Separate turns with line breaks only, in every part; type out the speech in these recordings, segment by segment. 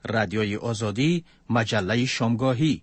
رادیوی آزادی، مجله شامگاهی.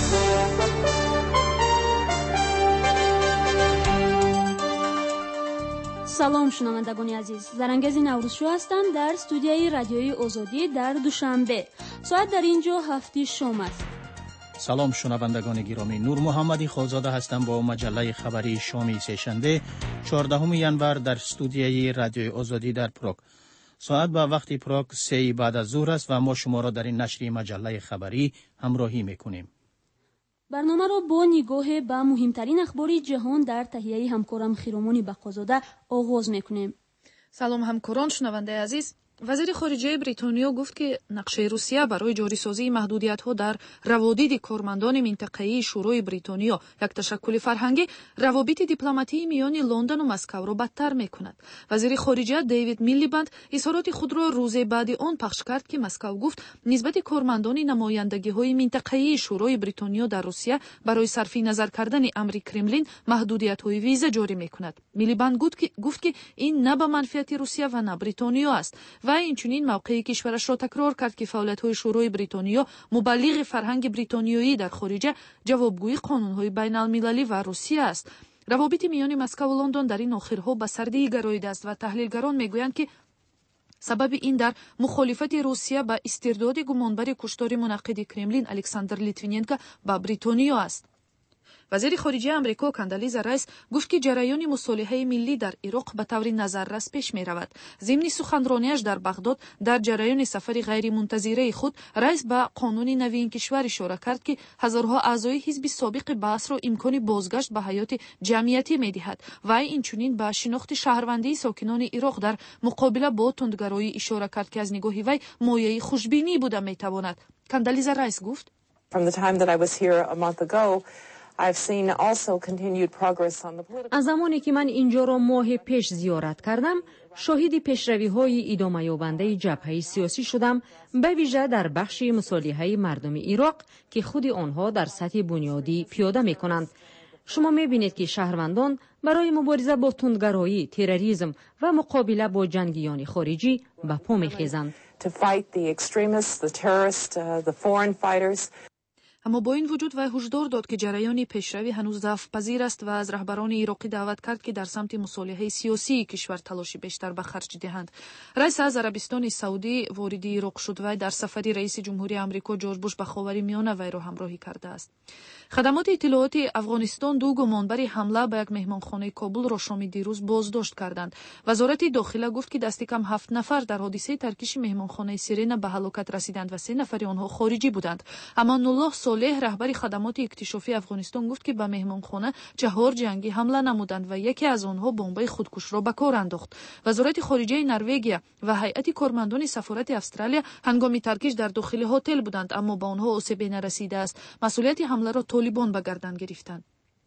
سلام شنوندگان عزیز، زرنگزی نوروزشو هستم در استودیوی رادیوی آزادی در دوشنبه. ساعت در اینجا 7 شام است.
سلام شنوندگان گرامی، نور محمدی خالزاده هستم با مجله خبری شامی سه‌شنبه 14 ینور در استودیوی رادیوی آزادی در پراگ. ساعت به وقت پراگ 3 بعد از ظهر است و ما شما را در این نشر مجله خبری همراهی میکنیم.
برنامه را با نگاه به مهمترین اخبار جهان در تهیه همکارم خیرامانی بقازاده آغاز میکنیم.
سلام همکاران شنونده عزیز. وزیر خارجه بریتانیا گفت که نقشه روسیه برای جاریسازی محدودیت‌ها در روابط کارمندان منطقه‌ای شورای بریتانیا یک تشکل فرهنگی روابط دیپلماتی میان لندن و مسکو را بدتر می‌کند. وزیر خارجه دیوید میلیبند اظهارات خود را روز بعد آن پخش کرد که مسکو گفت نسبت کارمندان نمایندگی‌های منطقه‌ای شورای بریتانیا در روسیه برای صرفی نظر کردن امر کرملین محدودیت‌های ویزا جاری می‌کند. میلیبند گفت که این نه به منفعت روسیه و نه بریتانیا است. و اینچنین موقع کشورش را تکرار کرد که فعالیت‌های شورای بریتانیا مبلغ فرهنگ بریتانیایی در خارج جوابگوی قانون‌های بین‌المللی و روسیه است. روابط میان مسکو و لندن در این آخرها به سردی گراییده است و تحلیلگران میگویند که سبب این در مخالفت روسیه با استرداد گمانبر کشتار منعقد کرملین الکساندر لیتویننکو با بریتانیا است. وزیر خارجه امریکا کاندالیزا رایس گفت که جریان مصالحه ملی در عراق به طور نظررس پیش می رود. ضمن سخنرانیش در بغداد در جریان سفر غیر منتظره خود رایس به قانون نوی این کشور اشاره کرد که هزارها اعضای حزب سابق بعث را امکان بازگشت به حیات جمعیتی می دهد و اینچنین به شناخت شهروندی ساکنان عراق در مقابله با تندگرایی اشاره کرد که از نگاه وی مایه خوشبینی بوده می تواند. کاندالیزا رایس گفت
از زمانی که من اینجا را ماه پیش زیارت کردم، شاهد پیشروی‌های ادامه یابنده جبهه سیاسی شدم، به ویژه در بخش مصالحه مردم عراق که خود آنها در سطح بنیادی پیاده می‌کنند. شما می‌بینید که شهروندان برای مبارزه با تندگرایی، تروریسم و مقابله با جنگیان خارجی به پا می‌خیزند.
اما با این وجود وی هشدار داد که جریان پیشروی هنوز ضعف پذیر است و از رهبران عراقی دعوت کرد که در سمت مصالحه سیاسی کشور تلاش بیشتر به خرج دهند. رئیس از عربستان سعودی وارد عراق شد و در سفری رئیس جمهوری آمریکا جورج بوش به خاورمیانه وی را همراهی کرده است. خدمات اطلاعات افغانستان دو گمانبر حمله به یک مهمانخانه کابل را شام دیروز بازداشت کردند. وزارت داخله گفت که دست کم 7 نفر در حادثه ترکیش مهمانخانه سیرنا به هلاکت رسیدند و 3 نفر آنها خارجی بودند. امان الله صالح رهبر خدمات اکتشافی افغانستان گفت که به مهمانخانه 4 جنگی حمله نمودند و یکی از آنها بمب خودکش را به کار انداخت. وزارت خارجه نروژ و هیئت کارمندان سفارت استرالیا هنگام ترکیش در داخل هتل بودند اما به آنها آسیبی نرسیده است. مسئولیت حمله را طالبان به گردن گرفتند.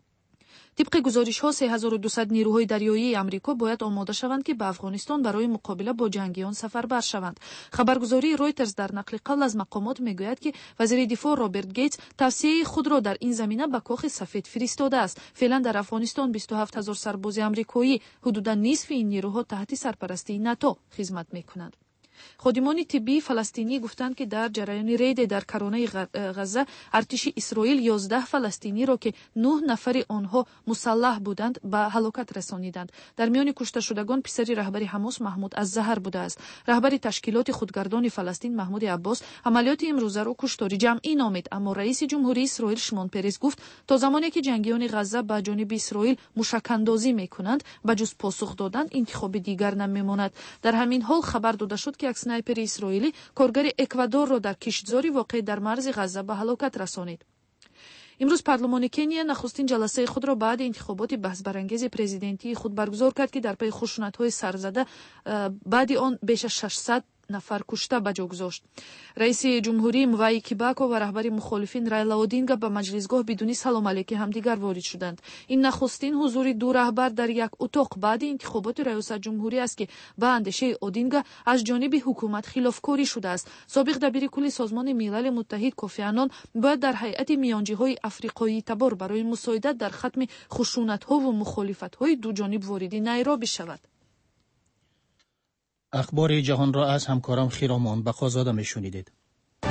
طبق گزارش‌ها 3200 نیروهای دریایی آمریکا باید آماده شوند که به افغانستان برای مقابله با جنگیان سفربر شوند. خبرگزاری رویترز در نقل قول از مقامات میگوید که وزیر دفاع رابرت گیتس توصیه خود را در این زمینه به کاخ سفید فرستاده است. فعلا در افغانستان 27000 سرباز آمریکایی، حدوداً نصف این نیروها تحت سرپرستی ناتو خدمت می‌کنند. خادمان طبی فلسطینی گفتند که در جریان رید در کرانه غزه ارتش اسرائیل 11 فلسطینی را که 9 نفر آنها مسلح بودند به هلاکت رسانیدند. در میان کشته شدگان پسر رهبر حماس محمود الزهر بوده است. رهبر تشکیلات خودگردان فلسطین محمود عباس عملیات امروزه را کشتاری جمعی نامید، اما رئیس جمهوری اسرائیل شمون پرز گفت تا زمانی که جنگیان غزه به جانب اسرائیل موشک‌اندازی می‌کنند به جز پاسخ دادن انتخاب دیگر نمی‌ماند. در همین حال خبر داده شد که یک سنایپر اسرائیلی کارگر اکوادور را در کشتزاری واقع در مرز غزه به هلاکت رسانید. امروز پارلمان کنیا نخستین جلسه خود را بعد انتخابات بحث برانگیز پرزیدنتی خود برگزار کرد که در پی خشونت‌های سرزده بعد آن بیش از 600 نفر کشته به جا گذاشت. رئیس جمهوری موایی کیباکو و رهبر مخالفین رایلا اودینگا به مجلسگاه بدون سلام علیک همدیگر وارد شدند. این نخستین حضور دو رهبر در یک اتاق بعد انتخابات ریاست جمهوری است که به اندیشه اودینگا از جانب حکومت خلافکاری شده است. سابق دبیر کل سازمان ملل متحد کوفی عنان باید در هیئت میانجی‌های آفریقایی تبار برای مساعدت در ختم خشونت‌ها و مخالفت‌های دو جانب وارد نیروبی شود.
اخبار جهان را از همکارم خیرامان بقازاده میشنیدید.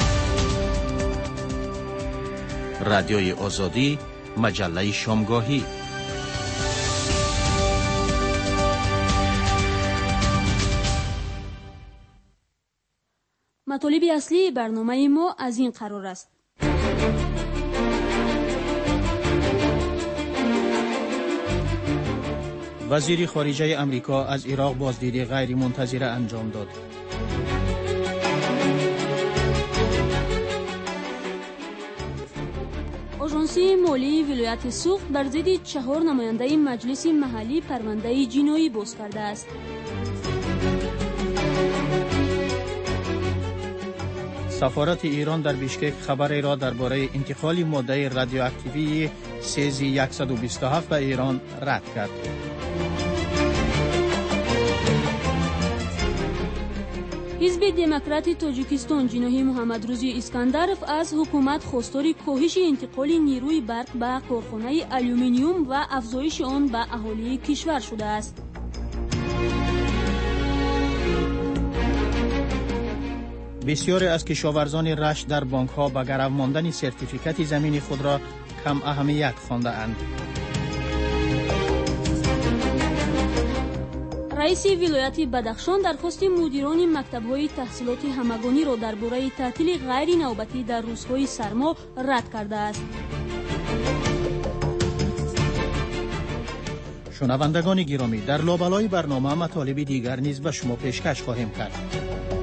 رادیوی آزادی، مجله شامگاهی.
مطالب اصلی برنامه ما از این قرار است.
وزیر خارجه امریکا از عراق بازدید غیر منتظره انجام داد.
آژانسی مالی ولایت سوخت بر ضد 4 نماینده مجلس محلی پرونده جنایی باز کرده است.
سفارت ایران در بیشکک خبری را درباره انتقال ماده رادیواکتیوی سیزی 127 به ایران رد کرد.
حزب دموکرات تاجیکستان جناح محمد روزی اسکندرف از حکومت خواستار کاهش انتقال نیروی برق به کارخانه آلومینیوم و افزایش آن به اهالی کشور شده است.
بسیاری از کشاورزان رشت در بانک‌ها به گرو ماندن سرتیفیکات زمین خود را کم اهمیت خوانده‌اند.
رئیس ولایت بدخشان درخواست مدیران مکتب‌های تحصیلات همگانی را درباره تعطیل غیر نوبتی در روزهای سرما رد کرده است.
شنوندگان گرامی، در لابلای برنامه مطالب دیگر نیز به شما پیشکش خواهیم کرد.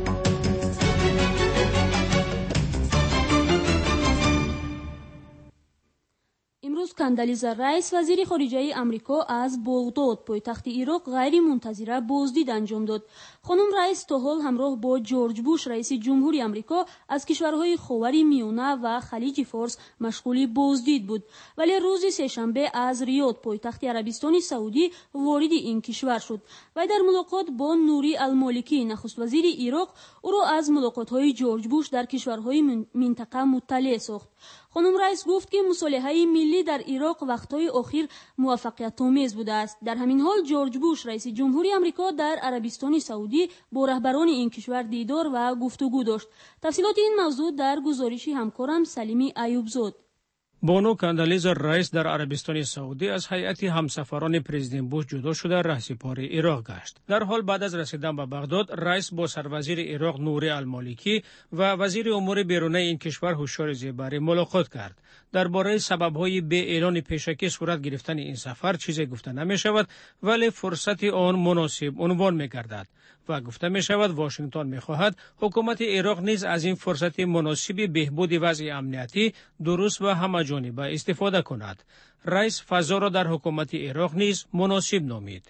کاندالیزا رایس وزیر خارجه امریکا از بغداد پایتخت عراق غیر منتظره بازدید انجام داد. خانم رایس تا حال همراه با جورج بوش رئیس جمهوری امریکا از کشورهای خاور میانه و خلیج فارس مشغول بازدید بود، ولی روز سه‌شنبه از ریاد پایتخت عربستان سعودی وارد این کشور شد و در ملاقات با نوری المالکی نخست وزیر عراق او را از ملاقات‌های جورج بوش در کشورهای منطقه مطلع ساخت. خانم رئیس گفت که مصالحه ملی در عراق وقتهای اخیر موفقیت‌آمیز بوده است. در همین حال جورج بوش رئیس جمهوری آمریکا در عربستان سعودی با رهبران این کشور دیدار و گفتگو داشت. تفصیلات این موضوع در گزارش همکارم سلیمی ایوبزاد.
بانو کاندالیزا رایس در عربستان سعودی از هیئت همسفران پرزیدنت بوش جدا شده رهسپار عراق گشت. در حال بعد از رسیدن به بغداد، رئیس با سروزیر عراق نوری المالکی و وزیر امور بیرونی این کشور هوشیار زیبری ملاقات کرد. درباره سبب‌های به اعلان پیشکی صورت گرفتن این سفر چیزی گفته نمی شود، ولی فرصت آن مناسب عنوان می گردد و گفته می شود واشنگتن می خواهد حکومت عراق نیز از این فرصت مناسب بهبود وضع امنیتی درست و همه‌جانبه استفاده کند. رئیس فضا را در حکومت عراق نیز مناسب نامید.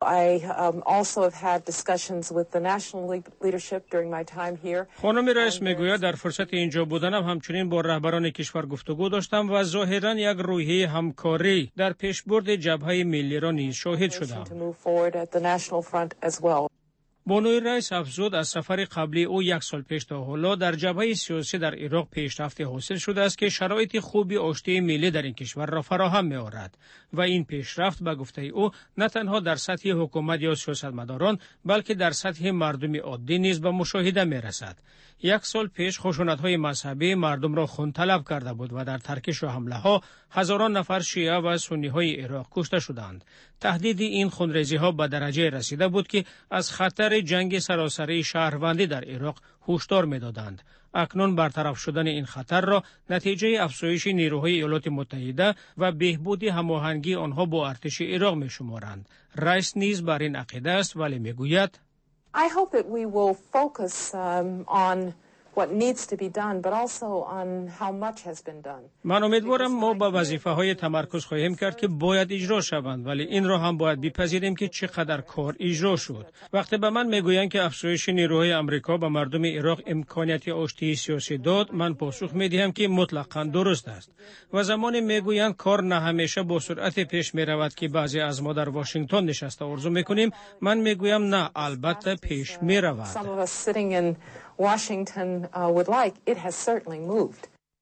خانم رئیس میگوید در فرصت اینجا بودنم همچنین با رهبران کشور گفتگو داشتم و ظاهراً یک روحیه همکاری در پیشبرد جبهه ملی را نیز شاهد شدم. بانوی رئیس افزود از سفر قبلی او 1 سال پیش تا حالا در جبهه سیاسی در عراق پیشرفت حاصل شده است که شرایط خوبی آشتی ملی در این کشور را فراهم می‌آورد و این پیشرفت به گفته او نه تنها در سطح حکومت یا سیاستمداران بلکه در سطح مردم عادی نیز به مشاهده می‌رسد. 1 سال پیش خشونت‌های مذهبی مردم را خون طلب کرده بود و در ترکش و حمله‌ها هزاران نفر شیعه و سنی‌های عراق کشته شدند. تهدید این خونریزی‌ها به درجه رسیده بود که از خطر جنگ سراسری شهروندی در عراق هشدار می‌دادند. اکنون برطرف شدن این خطر را نتیجه افزایش نیروهای ایالات متحده و بهبود هماهنگی آنها با ارتش عراق می‌شمارند. رئیس نیز بر این عقیده است ولی می‌گوید
I hope that we will focus on what needs to be done, but also on how much has been done.
من امیدوارم ما با وظیفه‌های تمرکز خواهیم کرد که باید اجرا شوند، ولی این را هم باید بپذیریم که چقدر کار اجرا شد. وقتی به من میگویند که افزایش نیروهای آمریکا به مردم عراق امکانیت آشتی سیاسی داد، من پاسخ میدهم که مطلقاً درست است. و زمانی میگویند کار نه همیشه با سرعت پیش میرود که بعضی از ما در واشنگتن نشسته آرزو میکنیم، من میگویم نه، البته پیش میرود.
Washington would like, it has certainly moved.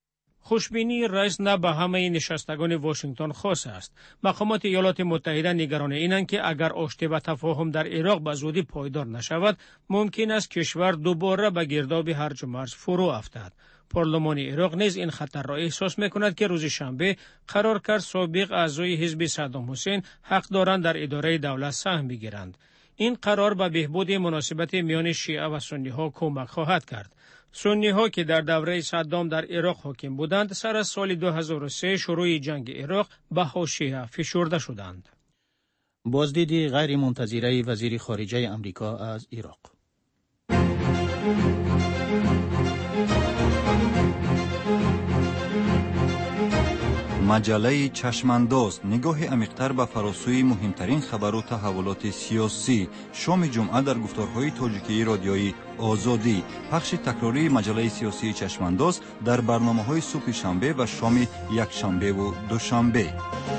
خوشبینی رئیس نه به همه نشستگان واشنگتن خاص است. مقامات ایالات متحده نگران اینند که اگر آشتی و تفاهم در عراق به زودی پایدار نشود، ممکن است کشور دوباره به گرداب هرج و مرج فرو افتد. پارلمان عراق نیز این خطر را احساس می‌کند که روز شنبه قرار کرد سابق اعضای حزب صدام حسین حق دارند در اداره دولت سهم بگیرند. این قرار به بهبود مناسبت میان شیعه و سنی ها کمک خواهد کرد. سنی ها که در دوره صدام در عراق حاکم بودند، سر از سال 2003 شروع جنگ عراق به حاشیه فشرده شدند.
بازدید غیر منتظره وزیر خارجه آمریکا از عراق.
مجله چشمانداز نگاه عمیق‌تر به فراسوی مهمترین خبر و تحولات سیاسی. شام جمعه در گفتارهای تاجیکی رادیویی آزادی. پخش تکراری مجله سیاسی چشمانداز در برنامه‌های صبح شنبه و شام یکشنبه و دوشنبه.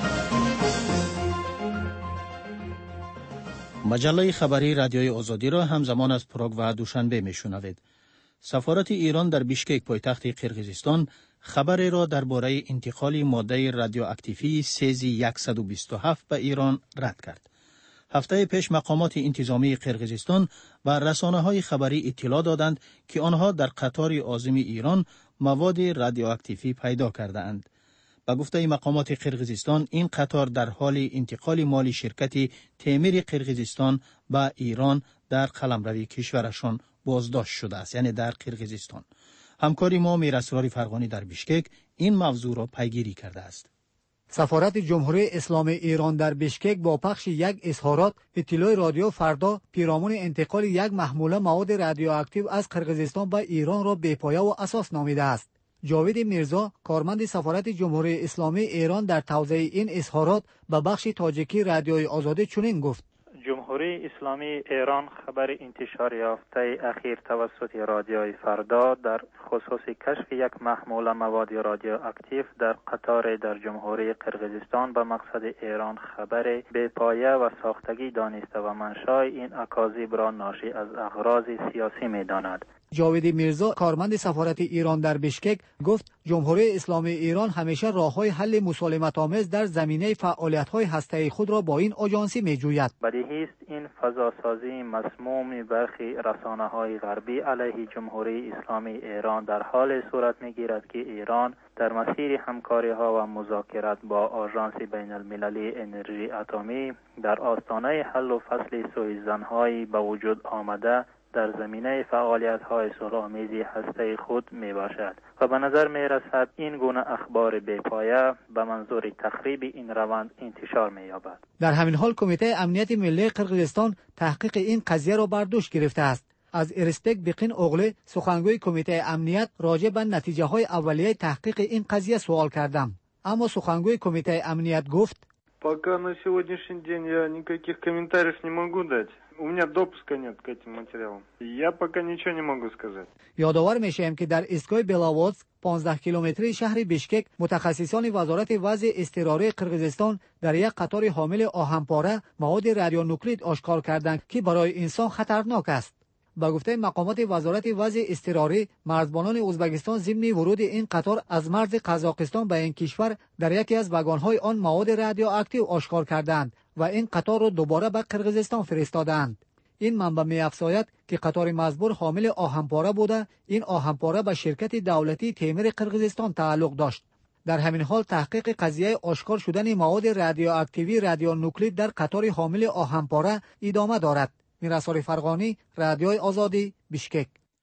مجله خبری رادیوی آزادی را همزمان از پراگ و دوشنبه میشنوید. سفارت ایران در بیشکک پایتخت قرقیزستان خبر را درباره انتقال ماده رادیواکتیوی سزی 127 به ایران رد کرد. هفته پیش مقامات انتظامی قرقیزستان و رسانه‌های خبری اطلاع دادند که آنها در قطار عازم ایران مواد رادیواکتیوی پیدا کرده اند. به گفته مقامات قرقیزستان این قطار در حال انتقال مال شرکت تعمیر قرقیزستان به ایران در قلمرو کشورشان بازداشت شده است، یعنی در قرقیزستان. همکاری ما میراسرار فرغانی در بیشکک این موضوع را پیگیری کرده است.
سفارت جمهوری اسلامی ایران در بیشکک با پخش یک اظهارات اطلاع رادیو فردا پیرامون انتقال یک محموله مواد رادیواکتیو از قرقیزستان به ایران را بی‌پایه و اساس نامیده است. جاوید میرزا، کارمند سفارت جمهوری اسلامی ایران، در توضیح این اظهارات به بخش تاجیکی رادیوی آزادی چنین گفت:
جمهوری اسلامی ایران خبر انتشار یافته اخیر توسط رادیوی فردا در خصوص کشف یک محموله مواد رادیواکتیو در قطار در جمهوری قرقیزستان به مقصد ایران خبر بی‌پایه و ساختگی دانسته و منشأ این اکاذیب را ناشی از اغراض سیاسی می‌داند.
جاوید میرزا، کارمند سفارت ایران در بیشکک، گفت جمهوری اسلامی ایران همیشه راه‌های حل مسالمت‌آمیز در زمینه فعالیت‌های هسته‌ای خود را با این آژانسی می‌جوید.
بدیهی است این فضاسازی مسموم برخی رسانه‌های غربی علیه جمهوری اسلامی ایران در حال صورت می‌گیرد که ایران در مسیر همکاری‌ها و مذاکرات با آژانس بین‌المللی انرژی اتمی در آستانه حل و فصل سوءظن‌های به وجود آمده در زمینه فعالیت‌های صلح‌آمیز هسته خود میباشد و به نظر میرسد این گونه اخبار بی‌پایه به منظور تخریب این روند انتشار می‌یابد.
در همین حال کمیته امنیت ملی قرقیزستان تحقیق این قضیه را بر دوش گرفته است. از ارستک بیقین اوغلی، سخنگوی کمیته امنیت، راجع به نتیجه‌های اولیه تحقیق این قضیه سوال کردم، اما سخنگوی کمیته امنیت گفت:
Пока на сегодняшний день я никаких комментариев не могу дать. У меня допуска нет к этим материалам. Я пока ничего не могу сказать.
یادآور میشیم که در ایستگاه بلاواتسک 15 کیلومتری شهر بیشکک متخصصان وزارت وضع اضطراری قرقیزستان در یک قطار حامل آهن‌پاره مواد رادیونوکلید آشکار کردند که برای انسان خطرناک است. با گفته مقامات وزارت وضع اضطراری، مرزبانان ازبکستان ضمن ورود این قطار از مرز قزاقستان به این کشور در یکی از واگن‌های آن مواد رادیواکتیو آشکار کردند و این قطار را دوباره به قرقیزستان فرستادند. این منبع می‌افزاید که قطار مزبور حامل آهن‌پاره بوده. این آهن‌پاره به شرکت دولتی تعمیر قرقیزستان تعلق داشت. در همین حال تحقیق قضیه آشکار شدن مواد رادیواکتیو رادیونوکلید در قطار حامل آهن‌پاره ادامه دارد. میراسرار فرغانی، رادیوی آزادی، بیشکک.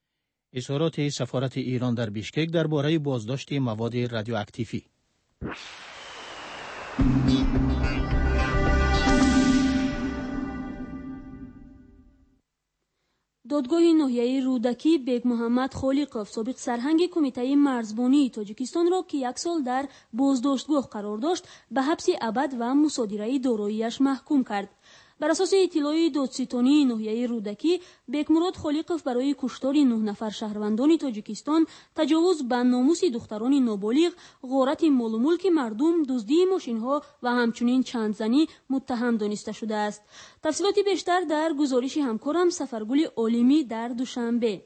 اظهارات سفارت ایران در بیشکک درباره بازداشت مواد رادیواکتیوی.
دادگاه ناحیه رودکی بیگ محمد خالقов سابق سرهنگ کمیته مرزبانی تاجیکستان را که 1 سال در بازداشتگاه قرار داشت به حبس ابد و مصادره دارایی‌اش محکوم کرد. بر اساس اطلاع دادستانی ناحیه رودکی، بیگ مراد خالقов برای کشتار 9 نفر شهروندان تاجیکستان، تجاوز به ناموس دختران نابالغ، غارت مال و ملک مردم، دزدی ماشین‌ها و همچنین چند زنی متهم دانسته شده است. تفصیلات بیشتر در گزارش همکارم سفرگل عالمی در دوشنبه.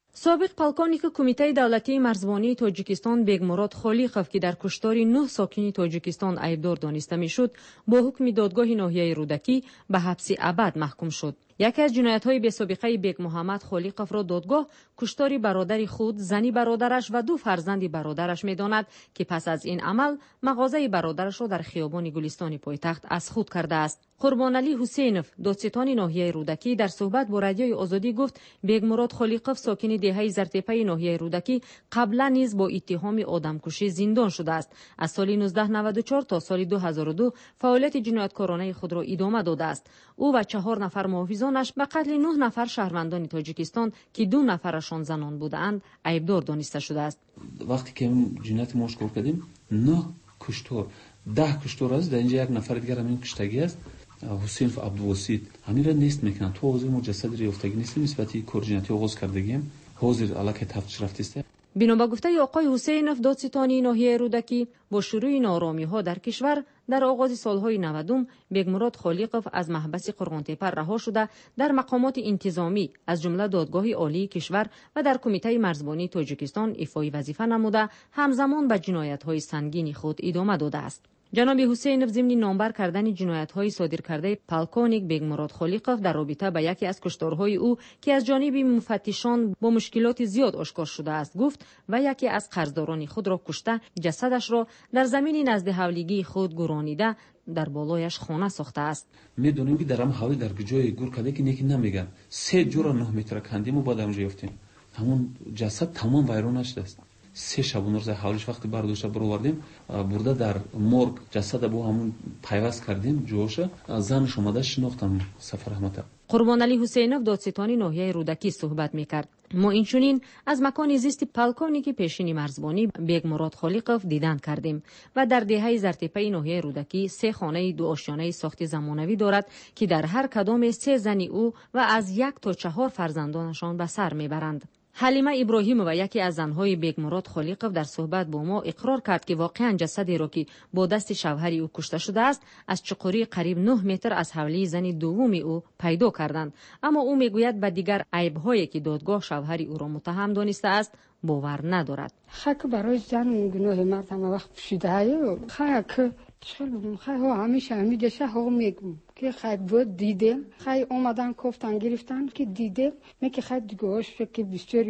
سابق پالکونیک کمیته دولتی مرزبانی تاجیکستان بیگمراد خالیقوف که در کشتار 9 ساکن تاجیکستان عیبدار دانسته میشد با حکم دادگاه ناحیه رودکی به حبس ابد محکوم شد. یکی از جنایت‌های بی‌سابقه بیگ محمد خالیقوف را دادگاه کشتار برادر خود، زنی برادرش و 2 فرزند برادرش می‌داند که پس از این عمل مغازه برادرش را در خیابان گلستان پایتخت از خود کرده است. قربان علی حسینوف، دادستان ناحیه رودکی در صحبت با رادیوی آزادی گفت بیگ مراد خالیقوف ساکن دهه زرتپه ناحیه رودکی قبلا نیز با اتهام آدمکشی زندان شده است. از سال 1994 تا سال 2002 فعالیت جنایتکارانه خود را ادامه داده است. او و 4 نفر محافظانش به قتل 9 نفر شهروندان تاجیکستان که 2 نفرشان زنان بودند عیبدار دانسته شده است.
وقتی که جنایت ما شکار کردیم 9 کشتار 10 کشتار است، در اینجا یک نفر دیگر همین کشتگی است، حسین عبدالواسیط. همین را نیست میکنن. تو حاضر مجسد ریافتگی نیست، نسبتی کورجنتی آغاز کردگیم حاضر علاقه تفتیش رفته است.
بنا به گفته آقای حسینوف، دادستان ناحیه رودکی، با شروع نارامی‌ها در کشور در آغاز سالهای 90 بیگ مراد خالیقوف از محبس قرغان‌تپه رها شده در مقامات انتظامی از جمله دادگاه عالی کشور و در کمیته مرزبانی تاجیکستان ایفای وظیفه نموده همزمان به جنایت‌های سنگین خود ادامه داده است. جناب حسینوف ضمن نامبر کردن جنایت‌های صادر کرده پالکونیک بیگ مراد خالیقوف در رابطه با یکی از کشتارهای او که از جانب مفتشان با مشکلات زیاد آشکار شده است گفت و یکی از قرضداران خود را کشته جسدش را در زمین نزد حولیگی خود گرانیده در بالایش خانه ساخته است.
میدونیم که در هم حوالی در جای گور کده که نیکی نمیگن 3 جور 9 متر کندیم و بعد اونجا یافتیم همون جسد تمام ویران شده است. 3 شب روز حوالش وقتی برداشته بروردیم برده در مرگ جسد با همون پیوست کردیم جوش زنش اومده شناختم سفر رحمت.
قربان علی حسینوف دادستان ناحیه رودکی صحبت میکرد. ما اینچنین از مکان زیست پالکونیک پیشین مرزبانی بیگ مراد خالیقوف دیدن کردیم و در دهه زرتپه ناحیه رودکی 3 خانه 2 آشیانه ساخت زمانوی دارد که در هر کدام 3 زن او و از 1 تا 4 فرزندانشان به سر میبرند. حلیمه ابراهیم و یکی از زنهای بیگ مراد خالیقوف در صحبت با ما اقرار کرد که واقعا جسدی را که با دست شوهر او کشته شده است از چقوری قریب 9 متر از حولی زن دوم او پیدا کردند، اما او میگوید به دیگر عیب‌هایی که دادگاه شوهر او را متهم دانسته است باور ندارد.
خاک برای زن گناه مرد همه وقت پوشیده های خاک خیلی همیشه همیشه ها میگم که خیلی بود دیده خیلی اومدن کفتن گرفتن که دیده میگه خیلی دیگه‌اش که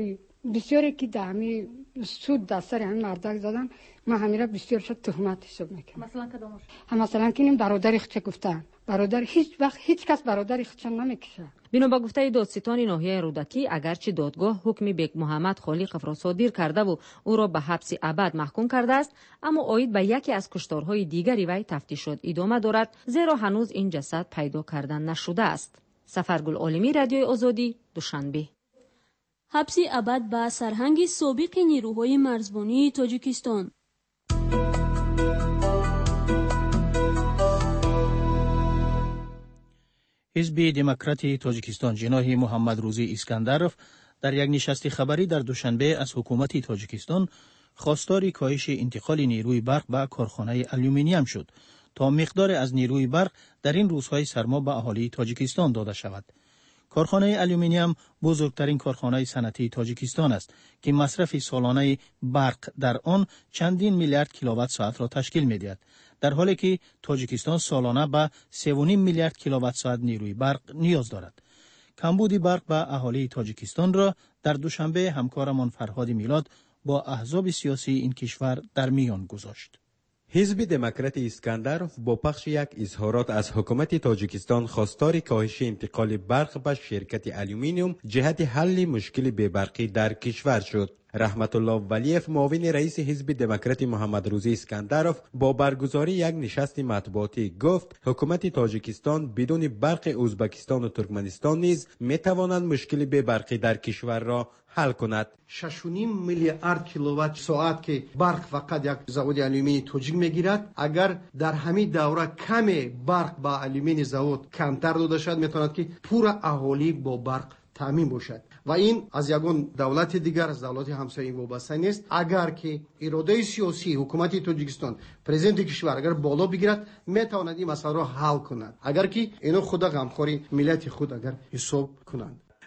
بسیاری که دمی سود دستر همین مردک زدن ما همیشه بسیار شد تهمت حساب میکنم. مثلا کدامش؟ مثلا که این برادر خودش گفتن برادر هیچ کس برادر خودش نمیکشه.
بنا به گفته دادستان ناحیه رودکی اگرچه دادگاه حکم بیگ محمد خالیقوف را صادر کرده و او را به حبس ابد محکوم کرده است، اما عاید به یکی از کشتارهای دیگری وی تفتیشات ادامه دارد زیرا هنوز این جسد پیدا کردن نشده است. سفرگل عالمی رادیوی آزادی دوشنبه.
حبس ابد به سرهنگ سابق نیروهای مرزبانی تاجیکستان.
حزب دموکراتی تاجیکستان جناح محمد روزی اسکندروف در یک نشست خبری در دوشنبه از حکومت تاجیکستان خواستار کاهش انتقال نیروی برق به کارخانه آلومینیوم شد تا مقدار از نیروی برق در این روزهای سرما به اهالی تاجیکستان داده شود. کارخانه آلومینیوم بزرگترین کارخانه صنعتی تاجیکستان است که مصرف سالانه برق در آن چندین میلیارد کیلووات ساعت را تشکیل می‌دهد، در حالی که تاجیکستان سالانه به 3.5 میلیارد کیلووات ساعت نیروی برق نیاز دارد. کمبود برق به اهالی تاجیکستان را در دوشنبه همکارمان فرهاد میلاد با احزاب سیاسی این کشور در میان گذاشت.
حزب دموکراتی اسکندروف با پخش یک اظهارات از حکومت تاجیکستان خواستار کاهش انتقال برق به شرکت آلومینیوم جهت حل مشکل بی‌برقی در کشور شد. رحمت الله ولیف معاون رئیس حزب دموکراتی محمد روزی اسکندروف با برگزاری یک نشست مطبوعاتی گفت حکومت تاجیکستان بدون برق ازبکستان و ترکمنستان نیز میتواند مشکل بی‌برقی در کشور را حل کند.
6.5 میلیارد کیلووات ساعت که برق فقط یک زاود آلومینی تاجیک میگیرد، اگر در همین دوره کم برق با آلومینی زاود کمتر داده شد میتواند که پورا اهالی با برق تامین باشد و این از یگان دولت دیگر از دولت همسایه وابسته نیست. اگر که اراده سیاسی حکومت تاجیکستان پرزیدنت کشور اگر بالا بگیرد میتواند این مسئله را حل کند، اگر که اینا خود غمخوری ملت خود اگر حساب کنند.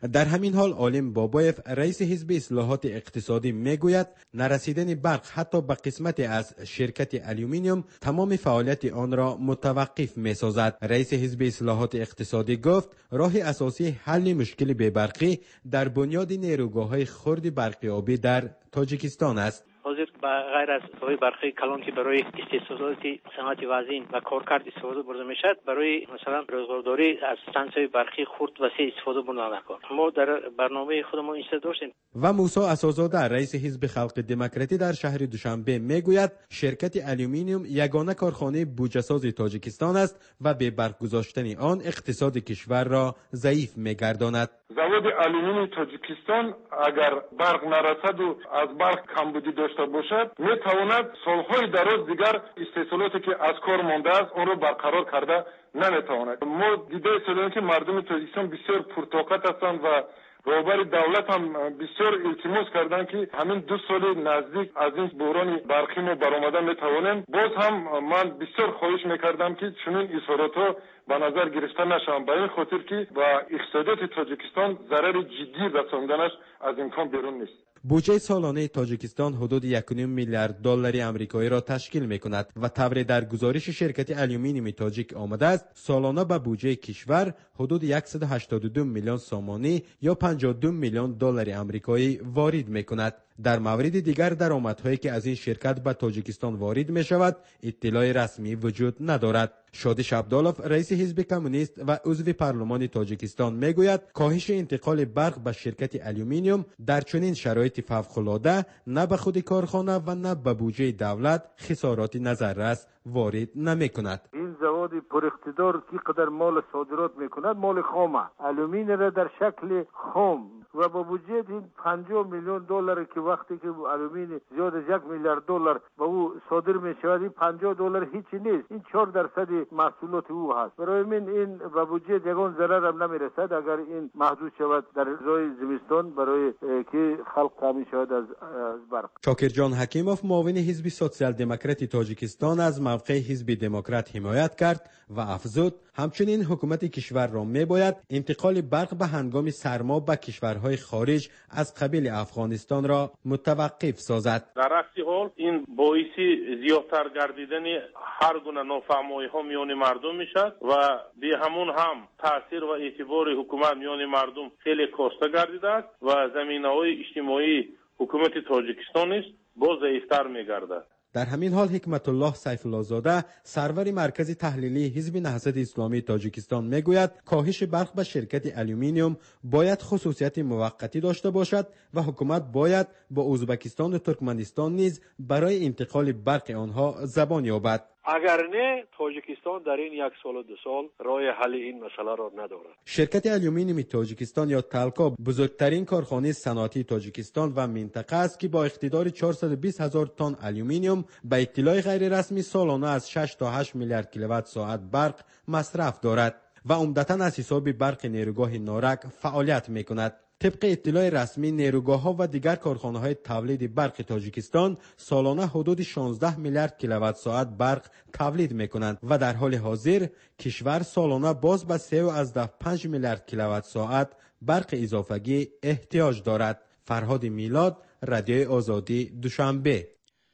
در همین حال عالم بابایف رئیس حزب اصلاحات اقتصادی میگوید نرسیدن برق حتی به قسمتی از شرکت الومینیوم تمام فعالیت آن را متوقف می‌سازد. رئیس حزب اصلاحات اقتصادی گفت راه اساسی حل مشکل بی‌برقی در بنیاد نیروگاه‌های خرد برق آبی در تاجیکستان است.
حاضر غیر از سوی برقی کلان که برای استفاده صنعت وزین و کارکرد استفاده برده میشد، برای مثلا روزگارداری از استانسیون برقی خرد وسیع استفاده برده نمی‌کنند. ما در برنامه خودمون این داشتیم.
و موسی اساس‌زاده رئیس حزب خلق دموکراتی در شهر دوشنبه میگوید شرکت الومینیوم یگانه کارخانه بودجه‌ساز تاجیکستان است و به برق گذاشتن آن اقتصاد کشور را ضعیف می‌گرداند.
заводи алюминий тоҷикистон агар барқ нарасаду аз барқ камбудӣ дошта бошад метавонад солҳои дароз дигар истеҳсолоте ки аз кор мондааст онро барқарор карда наметавонад. мо дида истодем ки мардуми тоҷикистон бисёр пуртоқат ҳастанд ва роҳбари давлат ҳам бисёр илтимос карданд ки ҳамин 2 соли наздик аз ин буҳрони барқӣ мо баромада метавонем. боз ҳам ман бисёр хоҳиш мекардам ки чунин изҳоротҳо ба назар гирифта нашаванд, ба ин хотир ки ба иқтисодиёти тоҷикистон зарари ҷиддӣ расонданаш аз имкон берун нест.
بودجه سالانه تاجیکستان حدود 1.5 میلیارد دلار آمریکایی را تشکیل می‌کند و طبق در گزارش شرکت الومینیوم تاجیک آمده است سالانه به بودجه کشور حدود 182 میلیون سومانی یا 52 میلیون دلار آمریکایی وارد می‌کند. در مورد دیگر درآمدهایی که از این شرکت به تاجیکستان وارد می‌شود اطلاع رسمی وجود ندارد. شادی عبدالله رئیس حزب کمونیست و عضو پارلمان تاجیکستان میگوید کاهش انتقال برق به شرکت الومینیوم در چنین شرایط فوق‌العاده نه به خود کارخانه و نه به بودجه دولت خسارات نظررس وارد نمی‌کند.
این زواد پر اقتدار که قدر مال صادرات میکند مال خام است. الومینیوم را در شکل خام و با بودجه این 50 میلیون دلار که وقتی که الومینیوم زیاد از 1 میلیارد دلار به او صادر میشود این 50 دلار هیچی نیست. این 4% محصولات او هست. برای من این به بودجه یگان ضرر هم نمیرسد اگر این محدود شود در روز زمستان برای که خلق کمی شود از برق.
شاکرجان حکیموف معاون حزب سوسیال دموکراتی تاجیکستان از موقع حزب دموکرات حمایت کرد و افزود همچنین حکومت کشور را میباید انتقال برق به هنگام سرما به کشورهای خارج از قبیل افغانستان را متوقف سازد.
در عکس حال این باعث زیادتر گردیدن هر گونه نافرمایی‌ها میان مردم میشد و به همون هم تاثیر و اعتبار حکومت میان مردم خیلی کاسته گردیده است و زمینه‌های اجتماعی حکومت تاجیکستان است باز ضعیفتر میگردد.
در همین حال حکمت الله سیف الله زاده سرور مرکز تحلیلی حزب نهضت اسلامی تاجیکستان میگوید کاهش برق به شرکت الومینیوم باید خصوصیت موقتی داشته باشد و حکومت باید با ازبکستان و ترکمنستان نیز برای انتقال برق آنها زبان یابد.
اگر نه تاجیکستان در این 1 سال و 2 سال راه حل این مسئله را ندارد.
شرکت الومینیوم تاجیکستان یا تلکا بزرگترین کارخانه صنعتی تاجیکستان و منطقه است که با اقتدار 420,000 تن الومینیوم به اطلاع غیر رسمی سالانه از 6 تا 8 میلیارد کیلووات ساعت برق مصرف دارد و عمدتاً از حساب برق نیروگاه نارک فعالیت می‌کند. طبق اطلاع رسمی نیروگاه‌ها و دیگر کارخانه‌های تولید برق تاجیکستان سالانه حدود 16 میلیارد کیلووات ساعت برق تولید می‌کنند و در حال حاضر کشور سالانه باز به 3.5 میلیارد کیلووات ساعت برق اضافگی احتیاج دارد. فرهاد میلاد، رادیوی آزادی، دوشنبه.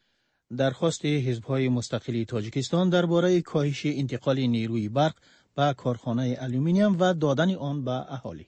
درخواست حزب‌های مستقلی تاجیکستان درباره کاهش انتقال نیروی برق به کارخانه الومینیوم و دادن آن به اهالی.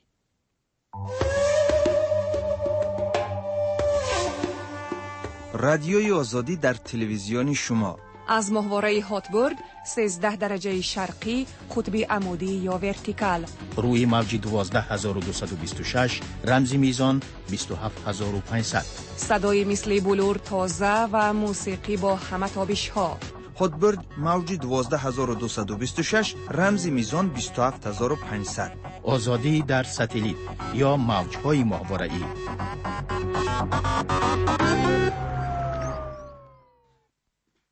رادیوی آزادی در تلویزیون شما
از ماهواره هاتبورد 13 درجه شرقی قطب عمودی یا ورتیکال
روی موج 12226 رمزی میزان 27500
صدای مثل بلور تازه و موسیقی با همه تابش ها.
هاتبورد موج 12226 رمزی میزان 27500
آزادی در ساتلیت یا موج‌های ماهواره‌ای.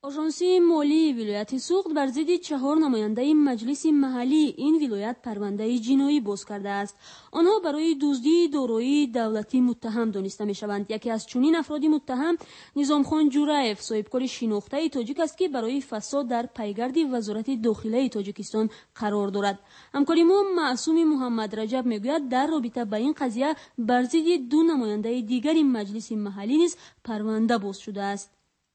آژانسی مالی ولایت سوخت بر ضد 4 نماینده مجلس محلی این ولایت پرونده جنایی باز کرده است. آنها برای دزدی دارایی دولتی متهم دانسته می‌شوند. یکی از چنین افراد متهم نظامخان جورایف صاحبکار شناخته تاجیک است که برای فساد در پیگرد وزارت داخله تاجیکستان قرار دارد. همکار ما معصوم محمد رجب میگوید در رابطه با این قضیه بر ضد 2 نماینده دیگر مجلس محلی نیز پرونده باز شده است.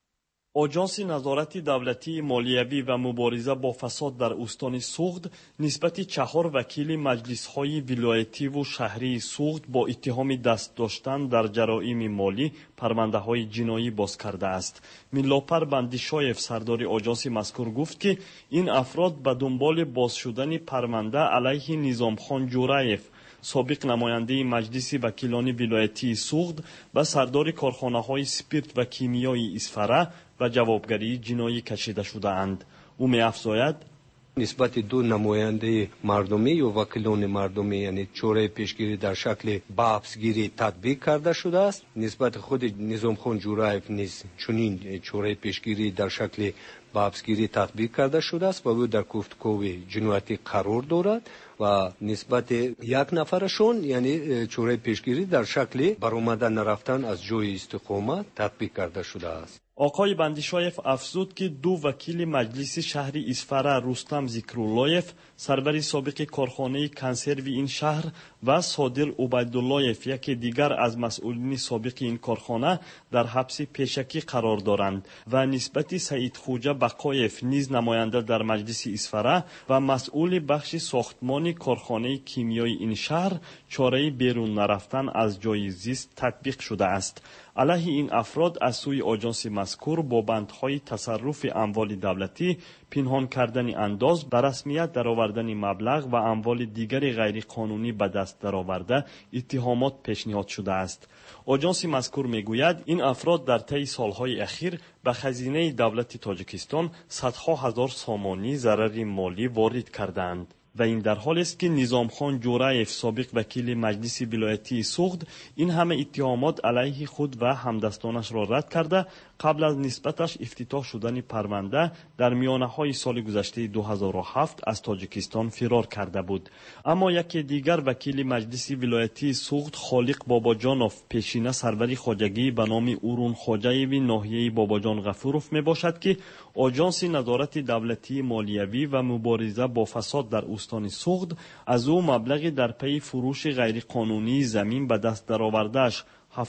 آژانس نظارت دولتی مالیوی و مبارزه با فساد در استان سوخت نسبت 4 وکیل مجلس‌های ولایتی و شهری سوخت با اتهام دست داشتن در جرایم مالی پرونده‌های جنایی باز کرده است. میلاپر بندیشایف سردار آژانس مذکور گفت که این افراد به دنبال باز شدن پرونده علیه نظامخان جورایف سابق نماینده مجلس وکیلان ولایتی سوخت و سردار کارخانه‌های سپیرت و کیمیایی اصفره و جوابگری جنایی کشیده شده اند. او می‌افزاید
نسبت 2 نماینده مردمی یا وکیلان مردمی یعنی چوره پیشگیری در شکل بحثگیری تطبیق کرده شده است. نسبت خود نظامخان جورایف نیز چنین چوره پیشگیری در شکل بحثگیری تطبیق کرده شده است و او در گفتگوی جنایتی قرار دارد و نسبت 1 نفرشون یعنی چوره پیشگیری در شکل برآمده نرفتن از جای استقامت تطبیق کرده شده است.
آقای بندیشایف افزود که 2 وکیل مجلس شهری اصفره رستم ذکراللهیف سرور سابق کارخانه کنسروی این شهر و صادق عبیداللهیف یکی دیگر از مسئولین سابق این کارخانه در حبس پیشکی قرار دارند و نسبت سعید خوجه بقایف نیز نماینده در مجلس اصفره و مسئول بخش ساختمان کارخانه کیمیایی این شهر چاره بیرون نرفتن از جای زیست تطبیق شده است. علیه این افراد از سوی آژانس مذکور با بندهای تصرف اموال دولتی، پنهان کردن انداز، به رسمیت درآوردن مبلغ و اموال دیگر غیر قانونی به دست درآورده اتهامات پیشنهاد شده است. آژانس مذکور میگوید این افراد در طی سالهای اخیر به خزینه دولت تاجیکستان صدها هزار سامانی ضرر مالی وارد کردند. و این در حالی است که نظامخان جورایف سابق وکیل مجلس ولایتی سوخت این همه اتهامات علیه خود و همدستانش را رد کرده قبل از نسبتش افتتاح شدن پرونده در میانه‌های سال گذشته 2007 از تاجیکستان فرار کرده بود. اما یکی دیگر وکیل مجلس ولایتی سوخت خالق باباجانوف پیشینه سروری خواجگی به نام اورون خواجه‌ای ناحیه باباجان غفوروف میباشد که آژانس نظارت دولتی مالیوی و مبارزه با فساد در استان سوخت از او مبلغی در پی فروش غیرقانونی زمین به دست درآورده‌اش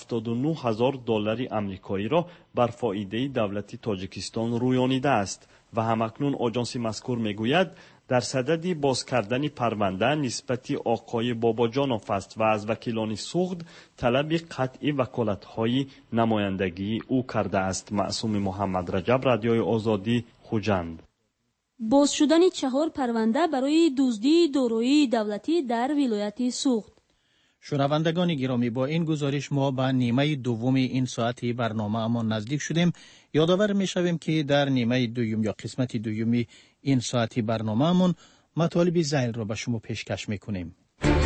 $79,000 آمریکایی را بر فایده دولت تاجیکستان رویانیده است و همکنون آژانس مذکور میگوید در صدد باز کردن پرونده نسبت آقای باباجانوف است و از وکیلان سوخت طلب قطع وکالت‌های نمایندگی او کرده است. معصوم محمد رجب، رادیوی آزادی، خوجند.
باز شدن 4 پرونده برای دزدی دارایی دولتی در ولایت سوخت.
شنوندگان گرامی، با این گزارش ما به نیمه دوم این ساعتی برنامه اما نزدیک شدیم. یادآور می‌شویم که در نیمه دوم یا قسمت دومی این ساعتی برنامه امون مطالب ذیل را به شما پیشکش می‌کنیم.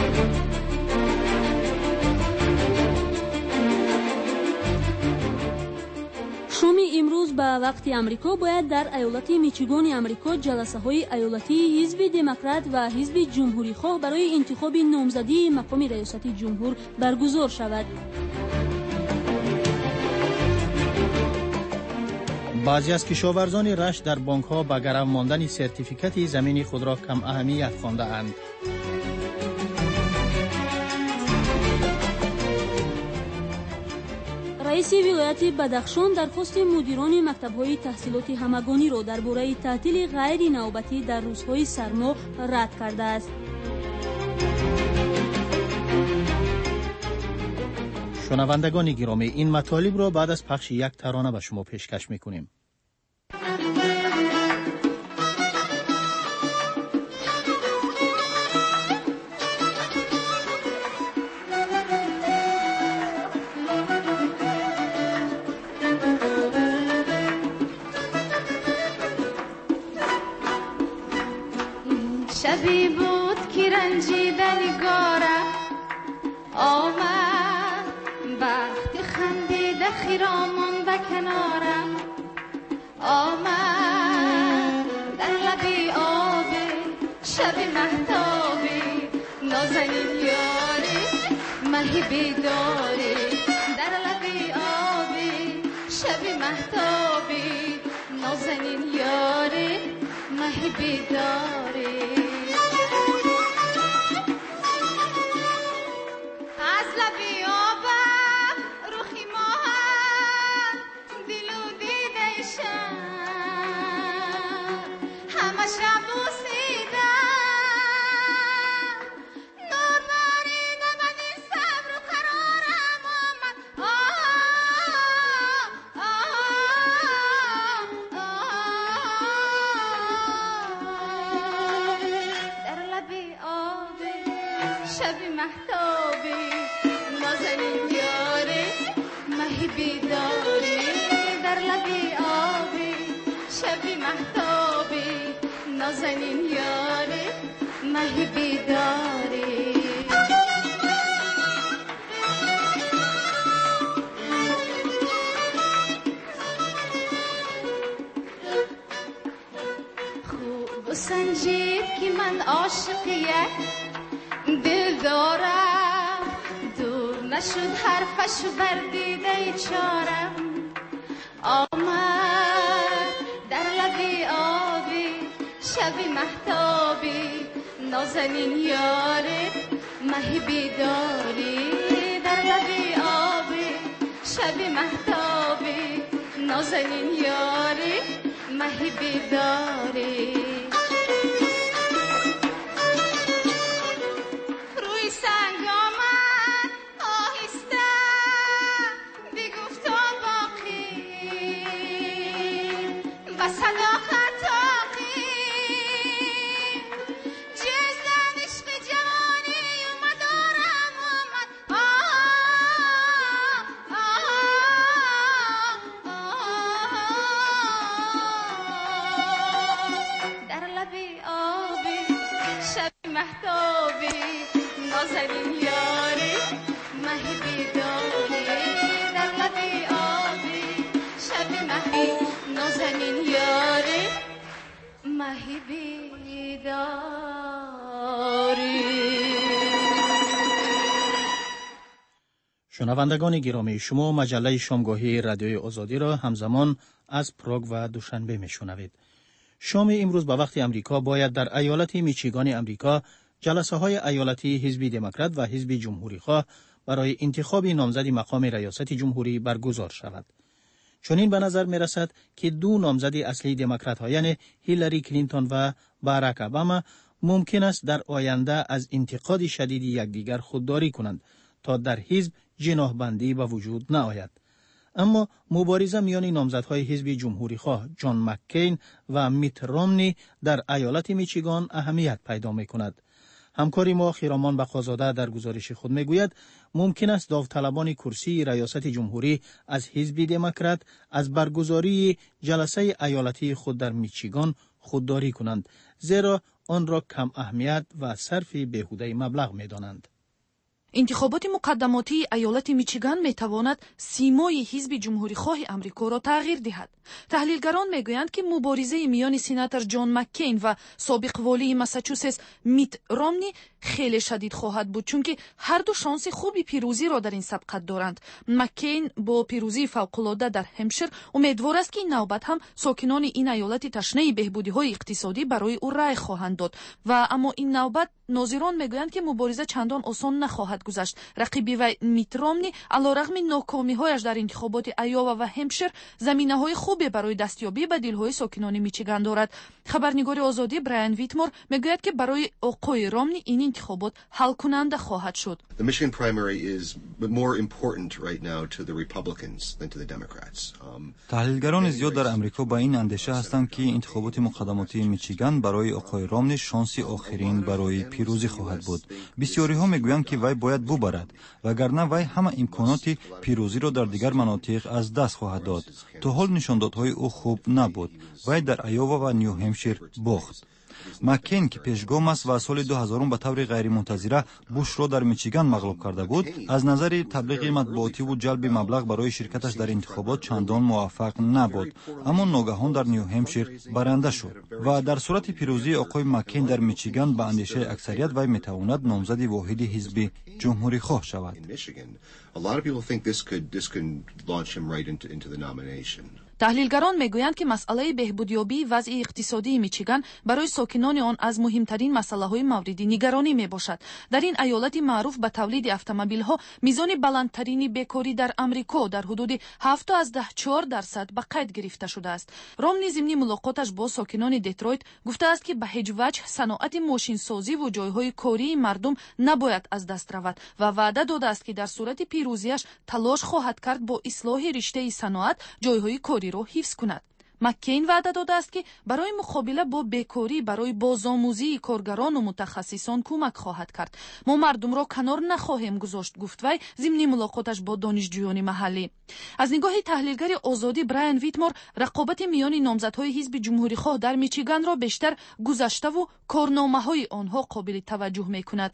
شام امروز به وقت امریکا باید در ایالت میچیگان امریکا جلسه‌های ایالتی حزب دموکرات و حزب جمهوری خواه برای انتخاب نامزدی مقام ریاست جمهور برگزار شود.
بعضی از کشاورزان رشت در بانک‌ها به گرم ماندن سرتیفیکت زمین خود را کم اهمیت خوانده‌اند.
رئیس ولایت بدخشان درخواست مدیران مکتب‌های تحصیلات همگانی را درباره تعطیل غیر نوبتی در روزهای سرما رد کرده است.
شنوندگان گرامی، این مطالب را بعد از پخش یک ترانه به شما پیشکش می‌کنیم.
شبی بود که رنجیدن گاره آمد وقتی خندیده خیرامان و کنارم آمد در لبی آب شب مهتابی نازنین یاری مهی بیداری در لبی آب شب مهتابی نازنین یاری مهی بیداری از لبی آبم روخی ماهم دلو دیدشم همه شب بوسیدم نور باریدم من این صبر و قرارم آمد در لبی آب شب مهتابی نازنین یاری مهی بیداری در لبی آبی شب مهتابی نازنین یاری مهی بیداری خوب و سنجید که من عاشق یک دل دارم دور نشد حرفش بر دیده چارم آمد در لبی آبی شبی مهتابی نازنین یاری مهی بیداری در لبی آبی شبی مهتابی نازنین یاری مهی بیداری
شنوندگان گرامی، شما مجله شامگاهی رادیوی آزادی را همزمان از پراگ و دوشنبه میشنوید. شام امروز به وقت امریکا باید در ایالت میچیگان امریکا جلسه های ایالتی حزب دموکرات و حزب جمهوری خواه برای انتخاب نامزد مقام ریاست جمهوری برگزار شود. چنین به نظر می رسد که دو نامزد اصلی دموکرات ها یعنی هیلاری کلینتون و باراک اوباما ممکن است در آینده از انتقاد شدید یکدیگر خودداری کنند تا در حزب جناحبندی به وجود نآید. اما مبارزه میان نامزدهای حزب جمهوری خواه جان مککین و میت رومنی در ایالت میچیگان اهمیت پیدا می کند. همکاری ما خیرامان بقازاده در گزارش خود میگوید ممکن است داوطلبان کرسی ریاست جمهوری از حزب دموکرات از برگزاری جلسه ایالتی خود در میچیگان خودداری کنند، زیرا آن را کم اهمیت و صرف بیهوده مبلغ می‌دانند.
انتخابات مقدماتی ایالت میچیگان میتواند سیمای حزب جمهوری خواه امریکا را تغییر دهد. تحلیلگران میگویند که مبارزه میان سیناتور جان مککین و سابق والی ماساچوست میت رومنی خیلی شدید خواهد بود، چون که هر دو شانس خوبی پیروزی را در این سبقت دارند. مککین با پیروزی فوق‌العاده در همشیر امیدوار است که این نوبت هم ساکنان این ایالت تشنه بهبودی‌های اقتصادی برای او رأی خواهند داد و اما این نوبت ناظران میگویند که مبارزه چندان آسان نخواهد گذشت. رقیبی و میت رومنی علیرغم ناکامی‌هایش در انتخابات ایوا و همشیر زمینه‌های خوبی برای دستیابی به دل‌های ساکنان میچیگان دارد. خبرنگار آزادی برایان ویتمور میگوید که برای آقای رومنی این انتخابات حل کننده خواهد شد.
The Michigan primary is more important right now to the Republicans than to the Democrats.
تحلیلگران زیاد در امریکا با این اندیشه هستند که انتخابات مقدماتی میچیگان برای آقای رومنی شانس آخرین برای پیروزی خواهد بود. بسیاری ها میگویند که وی باید ببرد وگرنه وی همه امکانات پیروزی را در دیگر مناطق از دست خواهد داد. تا حال نشاندادهای او خوب نبود. وی در ایوا و نیو همشیر باخت. مکین که پیشگام است و سال 2000 به طور غیرمنتظره بوش را در میچیگان مغلوب کرده بود، از نظر تبلیغ مطبوعاتی و جلب مبلغ برای شرکتش در انتخابات چندان موفق نبود، اما ناگهان در نیو همشیر برنده شد و در صورت پیروزی آقای مکین در میچیگان به اندیشه اکثریت وی میتواند نامزد واحد حزب جمهوری خواه شود.
تحلیلگران میگویند که مسئله بهبودیابی وضع اقتصادی میچیگان برای ساکنان آن از مهمترین مسائل مورد نگرانی میباشد. در این ایالت معروف به تولید اتومبیل‌ها میزان بلندترین بیکاری در آمریکا در حدود 7.4% به قید گرفته شده است. رومنی ضمن ملاقاتش با ساکنان دیترویت گفته است که به هیچ وجه صنعت ماشین سازی و جایهای کاری مردم نباید از دست رود و وعده داده است که در صورت پیروزیش تلاش خواهد کرد با اصلاح رشته صنعت جایهای کاری را حفظ کند. مکین وعده داده است که برای مقابله با بیکاری برای بازآموزی کارگران و متخصصان کمک خواهد کرد. ما مردم را کنار نخواهیم گذاشت، گفت وی ضمن ملاقاتش با دانشجویان محلی. از نگاه تحلیلگر آزادی برایان ویتمور، رقابت میان نامزدهای حزب جمهوری خواه در میچیگان را بیشتر گذشته و کارنامه‌های آنها قابل توجه می‌کند.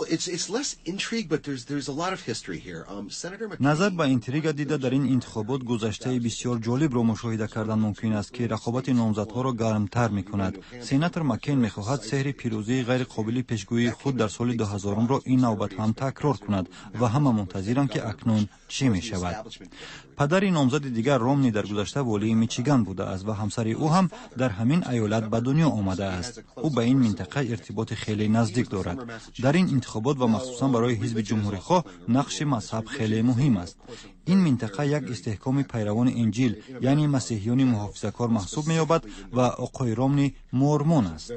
نظر به اینتریگ دیده در این انتخابات گذشته بسیار جالب را مشاهده کردن ممکن است که رقابت نامزدها را گرمتر می‌کند. سناتور مکین می‌خواهد سحر پیروزی غیر قابل پیشگویی خود در سال 2000 را این نوبت هم تکرار کند و همه منتظرند که اکنون چی می‌شود. پدر نامزد دیگر رومنی در گذشته والی میچیگان بوده است و همسر او هم در همین ایالت به دنیا آمده است. او به این منطقه ارتباط خیلی نزدیک دارد. در این انتخابات و مخصوصا برای حزب جمهوری خواه نقش مذهب خیلی مهم است. این منطقه یک استحکام پیروان انجیل یعنی مسیحیان محافظه‌کار محسوب می‌یابد و آقای رومنی مورمون است.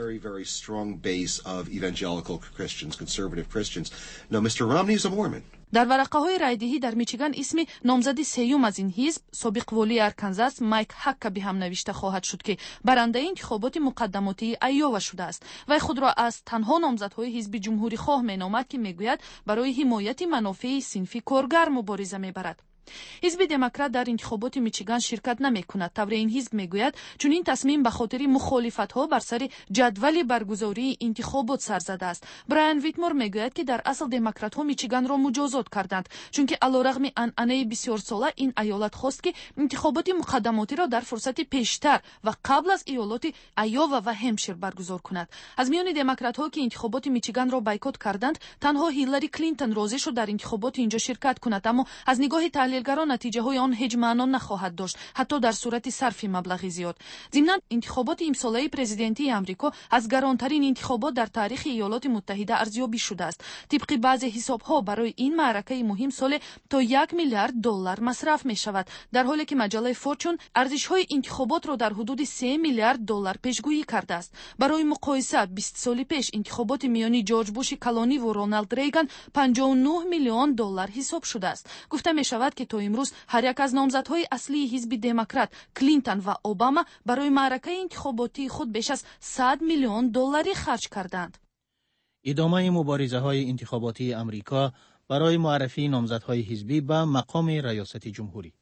در ورقه‌های رایدهی در میچیگان اسم نامزد سیوم از این حزب سابق والی ارکانزاس مایک هاکابی هم نوشته خواهد شد که برنده انتخابات مقدماتی ایووا شده است و خود را از تنها نامزدهای حزب جمهوری خواه مینامد که میگوید برای حمایت منافع صنف کارگر مبارزه میبرد. حزب دموکرات در انتخابات میچیگان شرکت نمی‌کند. طور این حزب میگوید چون این تصمیم به خاطر مخالفت‌ها بر سر جدول برگزاری انتخابات سر زده است. برایان ویتمور میگوید که در اصل دموکرات‌ها میچیگان را مجازات کردند چون که علیرغم عنعنه بسیار ساله این ایالت خواست که انتخابات مقدماتی را در فرصت پیشتر و قبل از ایالات ایووا و همشیر برگزار کند. از میان دموکرات‌ها که انتخابات میچیگان را بایکوت کردند تنها هیلاری کلینتون راضی شد در انتخابات اینجا شرکت کند، اما از نگاه تحلیلگران نتیجه های آن هیچ معنا نخواهد داشت، حتی در صورت صرف مبلغی زیاد. ضمناً انتخابات امساله پرزیدنتی آمریکا از گرانترین انتخابات در تاریخ ایالات متحده ارزیابی شده است. طبق بعضی حساب‌ها برای این معرکه مهم سال تا 1 میلیارد دلار مصرف می شود، در حالی که مجله فورچون ارزش‌های انتخابات را در حدود 3 میلیارد دلار پیشگویی کرده است. برای مقایسه 20 سال پیش انتخابات میانی جورج بوش کلانی و رونالد ریگان 59 میلیون دلار حساب شده است. گفته می شود که تا امروز هر یک از نامزدهای اصلی حزب دموکرات کلینتون و اوباما برای معرکه انتخاباتی خود بیش از 100 میلیون دلاری خرج کردند.
ادامه مبارزه‌های انتخاباتی امریکا برای معرفی نامزدهای حزبی به مقام ریاست جمهوری.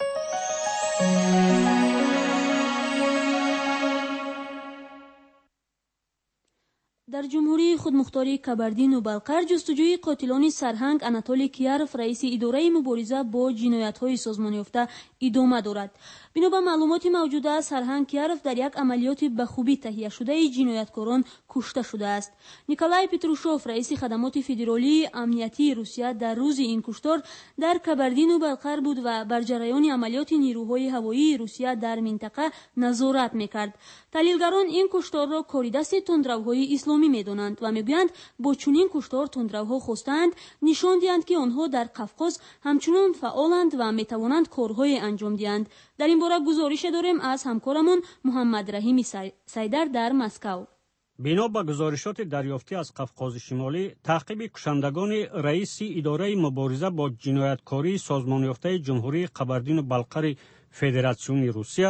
در جمهوری خودمختاری کبردین و بلقر جستجوی قاتلان سرهنگ اناتولی کیاروف رئیس اداره مبارزه با جنایت‌های سازمان یافته ادامه دارد. بنا به معلومات موجوده سرهنگ کیاروف در یک عملیات به خوبی تهیه شده جنایتکاران کشته شده است. نیکولای پتروشوف رئیس خدمات فدرالی امنیتی روسیه در روز این کشتار در کبردین و بلقر بود و بر جریان عملیات نیروهای هوایی روسیه در منطقه نظارت می‌کرد. تحلیلگران این کشتار را کار دست تندروهای اسلامی می‌دانند و می‌گویند با چنین کشتار تندروها خواستند نشان دهند که آنها در قفقاز همچنان فعالند و می‌توانند کارهای انجام دهند. در این باره گزارش داریم از همکارمون محمد رحیم سیدر در مسکو.
بنا به گزارشات دریافتی از قفقاز شمالی، تعقیب کشندگان رئیس اداره مبارزه با جنایتکاری سازمان یافته جمهوری قبردین و بلقر فدراسیون روسیه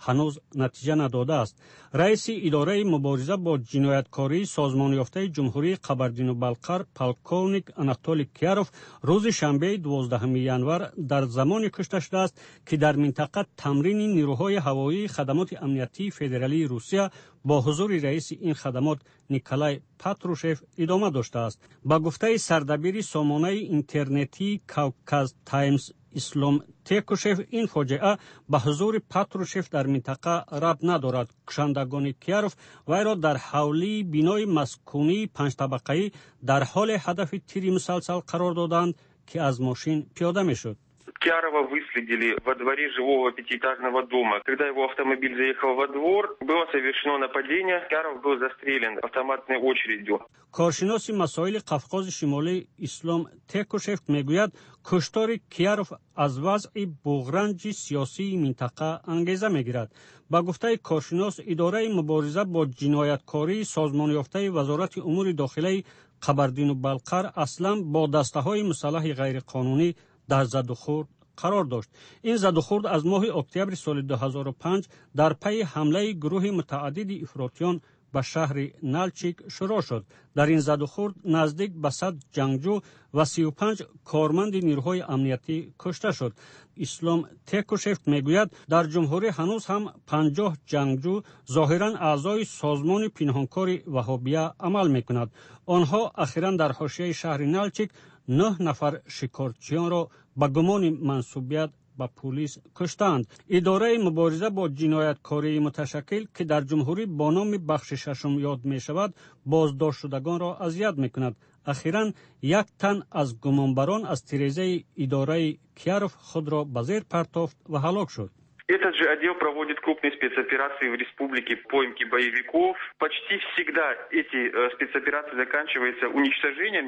هنوز نتیجه نداده است. رئیس اداره مبارزه با جنایتکاری سازمان یافته جمهوری قبردین‌وبالقر پالکونیک آناتولی کیاروف روز شنبه 12 ینور در زمانی کشته شده است که در منطقه تمرین نیروهای هوایی خدمات امنیتی فدرالی روسیه با حضور رئیس این خدمات نیکولای پاتروشف ادامه داشته است. با گفته سردبیر سامانه اینترنتی کاوکاز تایمز اسلام تکوشف این فاجعه به حضور پاتروشف در منطقه ربط ندارد. کشندگان کیاروف وی را در حولی بینای مسکونی 5 طبقه‌ای در حال هدف تیری مسلسل قرار دادند که از ماشین پیاده میشد.
Киарова выследили во дворе жилого пятиэтажного дома. Когда его автомобиль заехал во двор, было совершено нападение. Киаров был застрелен автоматной очередью.
کارشناس مسائل قفقاز شمالی اسلام تکوشف میگوید کشتار کیاروف از وضع بغرنج سیاسی منطقه انگیزه میگیرد. با گفته کارشناس اداره مبارزه با جنایتکاری سازمان یافته وزارت امور داخلی قبردین‌وبالقر اصلا با دسته‌های مسلح غیرقانونی در زدوخورد قرار داشت. این زدوخورد از ماه اکتبر سال 2005 در پی حمله گروه متعدد افراطیان به شهر نالچیک شروع شد. در این زدوخورد نزدیک به 100 جنگجو و 35 کارمند نیروهای امنیتی کشته شد. اسلام تکوشف میگوید در جمهوری هنوز هم 50 جنگجو ظاهرا اعضای سازمان پنهانکار وهابیه عمل میکند. آنها اخیراً در حاشیه شهر نالچیک 9 نفر شکارچیان را به گمان منسوبیت به پلیس کشتند. اداره مبارزه با جنایتکاری متشکل که در جمهوری با نام بخش ششم یاد می شود بازداشت شدگان را اذیت می کند. اخیراً 1 تن از گمانبران از تیریزه اداره کیاروف خود را به زیر پرتافت و هلاک شد.
Этот же отдел проводит крупные спецоперации в республике поимки боевиков. Почти всегда эти спецоперации заканчиваются уничтожением.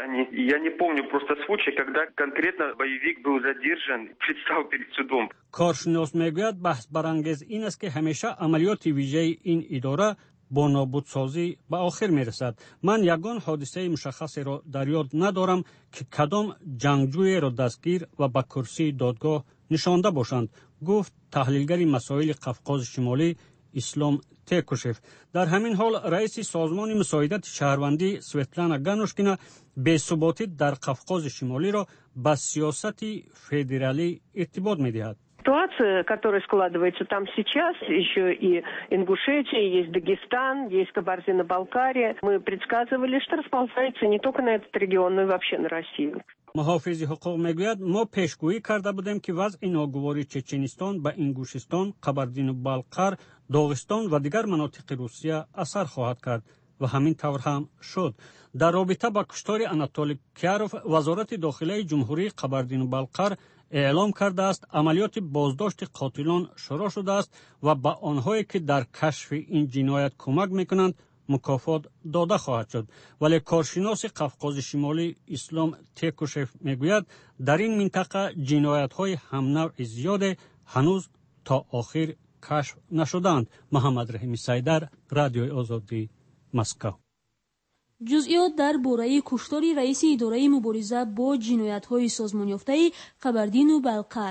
Я не помню просто случая, когда конкретно боевик был задержан, предстал перед судом.
کارشناس میگوید بحث برانگیز این است که همیشه عملیات ویژه این اداره با نابودسازی به آخر میرسد. من یگان حادثه مشخصی را در یاد ندارم که کدام جنگجوی را دستگیر و به کرسی دادگاه نشانده باشند، گفت تحلیلگر مسائل قفقاز شمالی اسلام تکوشف. در همین حال رئیس سازمان مساعدت شهروندی سویتلانا گانوشکینا بی‌ثباتی در قفقاز شمالی را به سیاست فدرالی ارتباط می‌دهد.
Ситуация, которая складывается там сейчас, еще и Ингушетия, есть Дагестан, есть Кабардино-Балкария. Мы предсказывали, что расползается не только на этот регион, но и вообще на Россию.
محافظ حقوق میگوید ما پیشگویی کرده بودیم که وضع ناگواری چچنستان به انگوشستان، قبردین‌وبالقر، داغستان و دیگر مناطق روسیه اثر خواهد کرد و همین طور هم شد. در رابطه با کشتار آناتولی کیاروف وزارت داخلی جمهوری قبردین‌وبالقر اعلام کرده است عملیات بازداشت قاتلان شروع شده است و به آنهایی که در کشف این جنایت کمک میکنند مکافات داده خواهد شد. ولی کارشناس قفقاز شمالی اسلام تکوشف میگوید در این منطقه جنایت های همنوع زیاد هنوز تا آخر کشف نشدند. محمد رحیم سیدر، رادیوی آزادی، مسکو.
جزئیات در باره کشتار رئیس اداره مبارزه با جنایت‌های سازمان یافته قبردین‌وبالقر.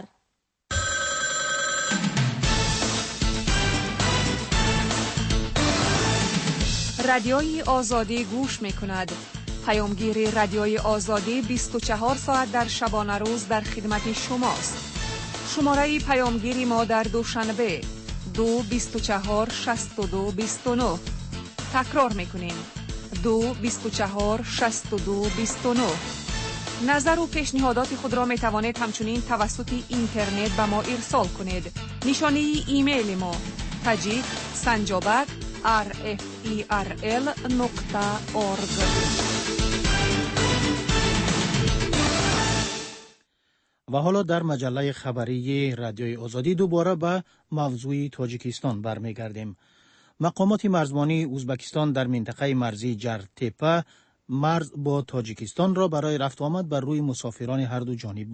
رادیوی آزادی گوش می‌کند. پیامگیر رادیوی آزادی 24 ساعت در شبانه روز در خدمت شماست. شماره پیامگیری ما در دوشنبه 2 24 62 29. تکرار می‌کنیم 2 24 62 29. نظر و پیشنهادات خود را می توانید همچنین توسط اینترنت به ما ارسال کنید. نشانی ایمیل ما tajik@rferl.org.
و حالا در مجله خبری رادیوی آزادی دوباره به موضوع تاجیکستان برمیگردیم. مقامات مرزبانی ازبکستان در منطقه مرزی جرتپه مرز با تاجیکستان را برای رفت آمد بر روی مسافران هر دو جانب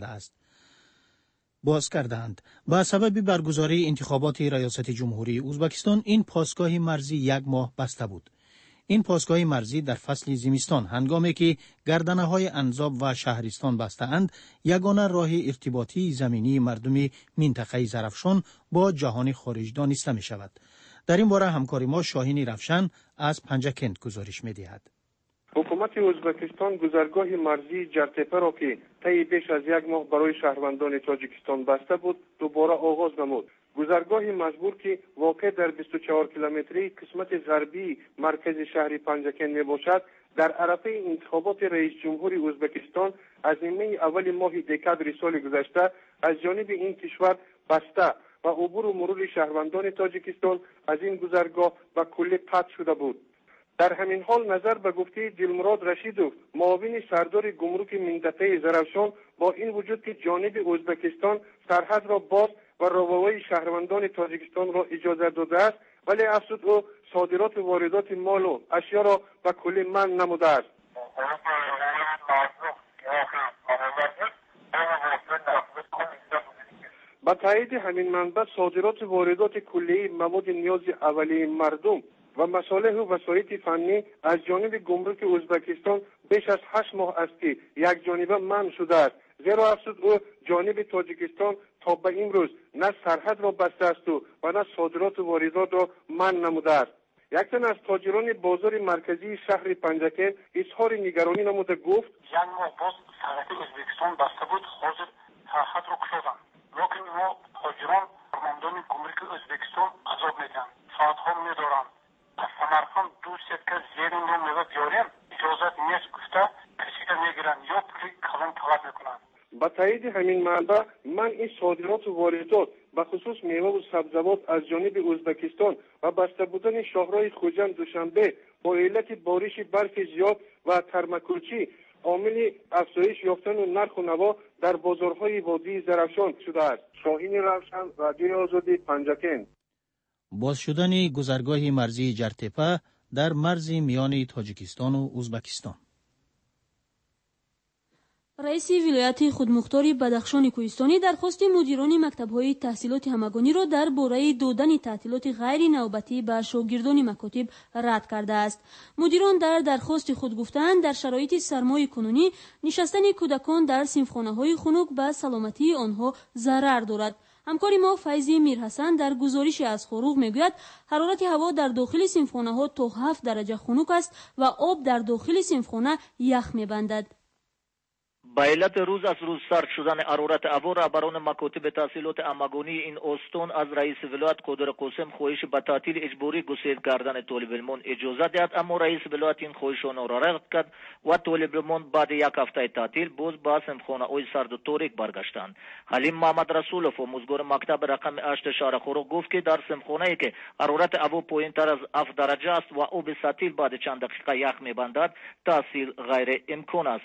باز کردند. با سبب برگزاری انتخابات ریاست جمهوری ازبکستان این پاسگاه مرزی 1 ماه بسته بود. این پاسگاه مرزی در فصل زمستان هنگامی که گردنه‌های انزاب و شهرستان بسته‌اند، یگانه راه ارتباطی زمینی مردم منطقه زرافشان با جهان خارج دانسته می شود. در این باره همکار ما شاهین رفشن از پنجکند گزارش می دهد.
حکومت ازبکستان گذرگاه مرزی جرتپه را که طی بیش از یک ماه برای شهروندان تاجیکستان بسته بود دوباره آغاز نمود. گذرگاه مزبور که واقع در 24 کیلومتری قسمت غربی مرکز شهر پنجکند می باشد، در عرصه انتخابات رئیس جمهور ازبکستان از نیمه اول ماه دکامبر سال گذشته از جانب این کشور بسته و عبور و مرور شهروندان تاجیکستان از این گذرگاه به کلی قطع شده بود. در همین حال نظر به گفته دلمراد رشیدوف، معاون سردار گمرک منطقه زرافشان، با این وجود که جانب ازبکستان سرحد را باز و روابط شهروندان تاجیکستان را اجازه داده است، ولی افزود او صادرات و واردات مال و اشیا را به کلی منع نموده است. با تایید همین منبع صادرات و واردات کلی مواد نیاز اولیه مردم و مصالح و وسایط فنی از جانب گمرک ازبکستان بیش از 8 ماه است که یک جانبه منع شده است، زیرا افزود او جانب تاجیکستان تا به امروز نه سرحد را بسته است و نه صادرات و واردات را منع نموده است. یک تن از تاجران بازار مرکزی شهر پنجکند اظهار نگرانی نموده گفت:
یک ماه باز سرحد ازبکستان بسته بود، حاضر سرحد را گشودند، لیکن ما تاجران فرماندان گمرک ازبکستان عذاب میدن، ساعتها میدارند. از سمرقند 2 سکه زیر نو میوه بیاریم اجازت نیست گفته کشیده میگیرن یا پولی کلان طلب میکنن.
با تایید همین منبع منع صادرات و واردات به خصوص میوه و سبزیجات از جانب ازبکستان و بسته بودن شاهراه خوجند دوشنبه با علت بارش برف زیاد و ترمکوچی عامل افزایش یافتن و نرخ و نوا در بازارهای وادی زرافشان شده است. شاهین رفشن، رادیوی آزادی، پنجکند.
باز شدن گذرگاه مرزی جرتپه در مرز میان تاجیکستان و ازبکستان.
رئیس ولایت خودمختار بدخشان کوهستانی درخواست مدیران مکتب‌های تحصیلات همگانی را درباره دادن تعطیلات غیر نوبتی به شاگردان مکاتب رد کرده است. مدیران در درخواست خود گفتند در شرایط سرمای کنونی نشستن کودکان در صنفخانه‌های خنک به سلامتی آنها ضرر دارد. همکار ما فیضی میرحسن در گزارش از خروغ میگوید حرارت هوا در داخل صنفخانه‌ها تا 7 درجه خنک است و آب در داخل صنفخانه یخ می‌بندد.
به علت روز از روز سرد شدن حرارت هوا رهبران مکاتب تحصیلات همگانی این استان از رئیس ولایت قادر قاسم خواهش به تعطیل اجباری گسیل کردن طالب علمان اجازه داد، اما رئیس ولایت این خواهشان را رد کرد و طالب علمان بعد یک هفته تعطیل باز به صنفخانه‌های سرد و تاریک برگشتند. حلیم محمد رسولوف آموزگار مکتب رقم 8 شهر خروغ گفت که در صنفخانه‌ای که حرارت هوا پایین‌تر از 7 درجه است و آب سطیل بعد چند دقیقه یخ می‌بندد تحصیل غیر امکان است.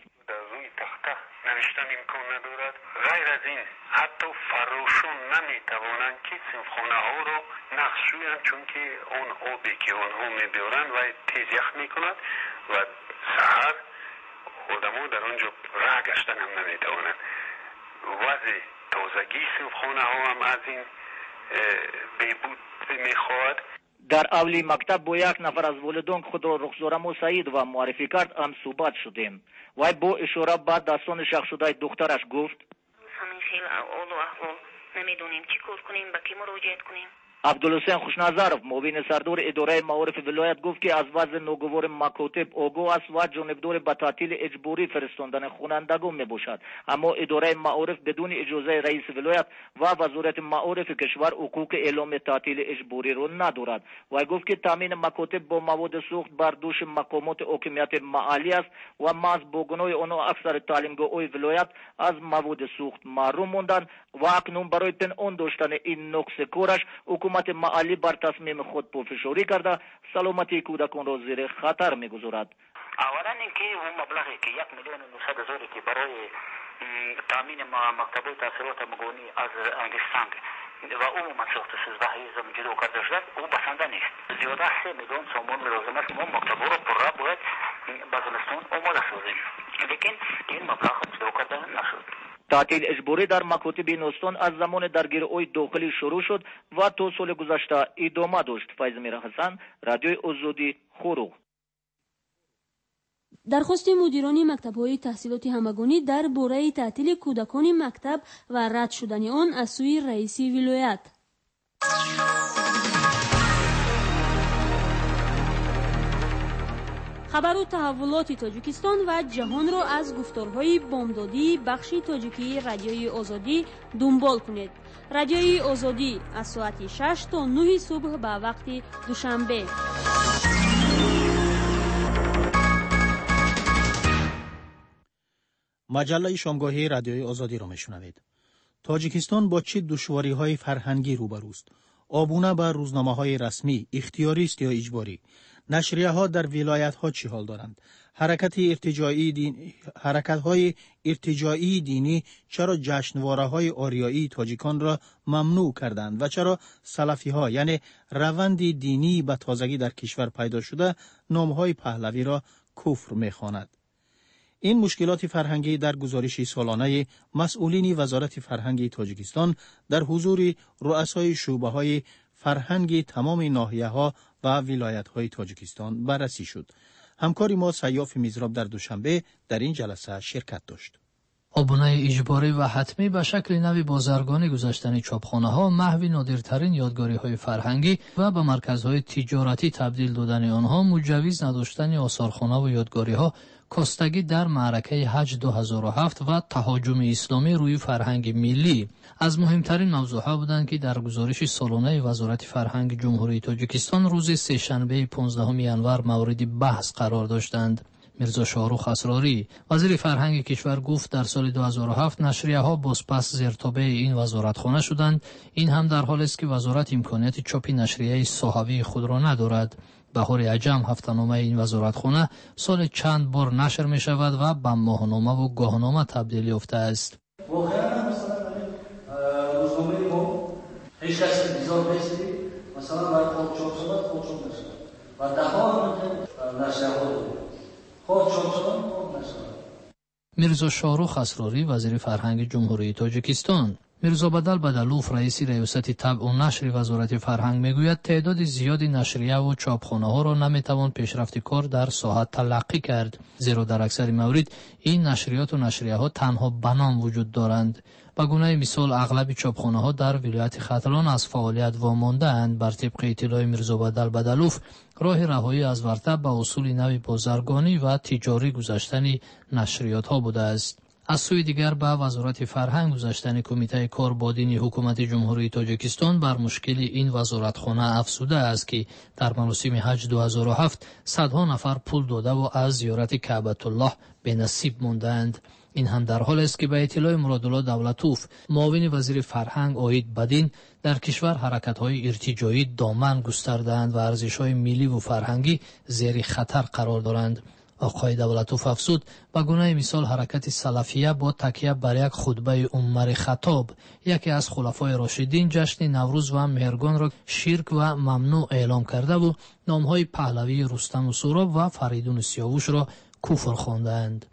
نوشتن امکان ندارد. غیر از این حتی فروشون نمیتوانند که صنفخانه ها رو نقش شویند، چون که اون آبی که آنها میبیارند و تیز یخ میکند و سحر آدم‌ها در آنجا راه گشتن هم نمیتوانند. وضع تازگی صنفخانه ها هم از این بهبود میخواهد.
در اولی مکتب با یک نفر از والدان خود را رخسارمو سعید و معرفی کرد هم صحبت شدیم. وی با اشاره بعد دستان شق شده دخترش گفت
همین خیلی احوال و احوال نمیدونیم چی کار کنیم، به کی مراجعه کنیم.
عبدالحسین خوشنظرов معاون سردار اداره معارف ولایت گفت که از وضع ناگوار مکاتب آگاه است و جانبدار به تعطیل اجباری فرستاندن خوانندگان میباشد، اما اداره معارف بدون اجازه رئیس ولایت و وزارت معارف کشور حقوق اعلام تعطیل اجباری را ندارد. و گفت که تامین مکاتب با مواد سوخت بر دوش مقامات حاکمیت محلی است و محض با گناه آنها اکثر تعلیمگاه‌های ولایت از مواد سوخت محروم ماندند و اکنون برای پنهان داشتن این نقص کارش حکومت محلی بر تصمیم خود پافشاری کرده سلامتی کودکان را زیر خطر میگذارد.
اولا اینکه اون مبلغی که 1,900,000 که برای تامین مکتب‌های تحصیلات همگانی از انگلستان و عموما ساخت 13 هیزم جلو کرده شد او بسنده نیست. زیاده 3 میلیون سوم لازم است که ما مکتب‌ها را پر باید به زمستان آماده سازیم، لیکن این مبلغ جلو کرده نشد.
تعطیل اجباری در مکاتب این استان از زمان درگیری‌های داخلی شروع شد و تا سال گذشته ادامه داشت. فیض میرحسن، رادیوی آزادی، خروغ.
درخواست مدیران مکتب‌های تحصیلات همگانی در باره تعطیل کودکان مکتب و رد شدن آن از سوی رئیس ولایت. خبر و تحولات تاجیکستان و جهان را از گفتارهای بامدادی بخش تاجیکی رادیوی آزادی دنبال کنید. رادیوی آزادی از ساعت 6 تا 9 صبح به وقت دوشنبه.
مجله شامگاهی رادیوی آزادی را میشنوید. تاجیکستان با چه دشواری‌های فرهنگی روبروست؟ آبونه بر روزنامه‌های رسمی، اختیاری است یا اجباری؟ نشریه‌ها در ولایت‌ها چه حال دارند؟ حرکت‌های ارتجاعی دینی چرا جشنواره‌های آریایی تاجیکان را ممنوع کردند و چرا سلفی‌ها یعنی روند دینی به تازگی در کشور پیدا شده نام‌های پهلوی را کفر می‌خواند؟ این مشکلات فرهنگی در گزارش سالانه مسئولین وزارت فرهنگ تاجیکستان در حضور رؤسای شعبه‌های فرهنگ تمام ناحیه‌ها و ولایت‌های تاجیکستان بررسی شد. همکار ما سیاف میزراب در دوشنبه در این جلسه شرکت داشت.
آبونه اجباری و حتمی به شکل نوی بازرگانی گذاشتن چاپخانه‌ها محو نادرترین یادگاری‌های فرهنگی و به مرکزهای تجارتی تبدیل دادن آنها مجوز نداشتن آثارخانه و یادگاری‌ها کاستگی در معرکه حج 2007 و تهاجم اسلامی روی فرهنگ ملی از مهمترین موضوعها بودند که در گزارش سالانه وزارت فرهنگ جمهوری تاجیکستان روز سه‌شنبه 15 ینور مورد بحث قرار داشتند. میرزا شاهرخ اسراری وزیر فرهنگ کشور گفت در سال 2007 نشریه‌ها بازپس زیرتابع این وزارتخانه شدند. این هم در حالی است که وزارت امکانیت چاپ نشریه صحابی خود را ندارد. بهار عجم هفته‌نامه این وزارتخانه سال چند بار نشر می شود و به ماهنامه و گاهنامه تبدیل یافته است.
واقعا مثلا روزنامه ما هیچ کسی انتظار نیست مثلا برای خود چاپ شود خود چاپ نشود و ده‌ها نشریه‌ها داریم خود چاپ شود خود نشود.
میرزا شاهرخ اسراری وزیر فرهنگ جمهوری تاجیکستان. میرزا بدل بدلوف رئیس ریاست طبع و نشر وزارت فرهنگ میگوید تعداد زیادی نشریه و چاپخانه ها را نمیتوان پیشرفت کار در ساحه تلقی کرد، زیرا در اکثر موارد این نشریات و نشریه ها تنها به نام وجود دارند. به گونه مثال اغلب چاپخانه ها در ولایت ختلان از فعالیت وامانده اند. بر طبق اطلاع میرزا بدل بدلوف راه رهایی از ورطه به اصول نوی بازرگانی و تجاری گذاشتن نشریات ها بوده است. از سوی دیگر به وزارت فرهنگ گذاشتن کمیته کار با دین حکومت جمهوری تاجیکستان بر مشکل این وزارتخانه افزوده است که در مراسم حج 2007 صدها نفر پول داده و از زیارت کعبة الله به نصیب ماندند. این هم در حال است که به اطلاع مرادالله دولتوف معاون وزیر فرهنگ عاید بدین در کشور حرکت‌های ارتجاعی دامن گسترده‌اند و ارزش‌های ملی و فرهنگی زیر خطر قرار دارند. آقای دولتوف افزود به گونه مثال حرکت سلفیه با تکیه بر یک خطبه عمر خطاب یکی از خلفای راشدین جشن نوروز و مهرگان را شرک و ممنوع اعلام کرده و نامهای پهلوی رستم و سهراب و فریدون سیاوش را کفر خواندند.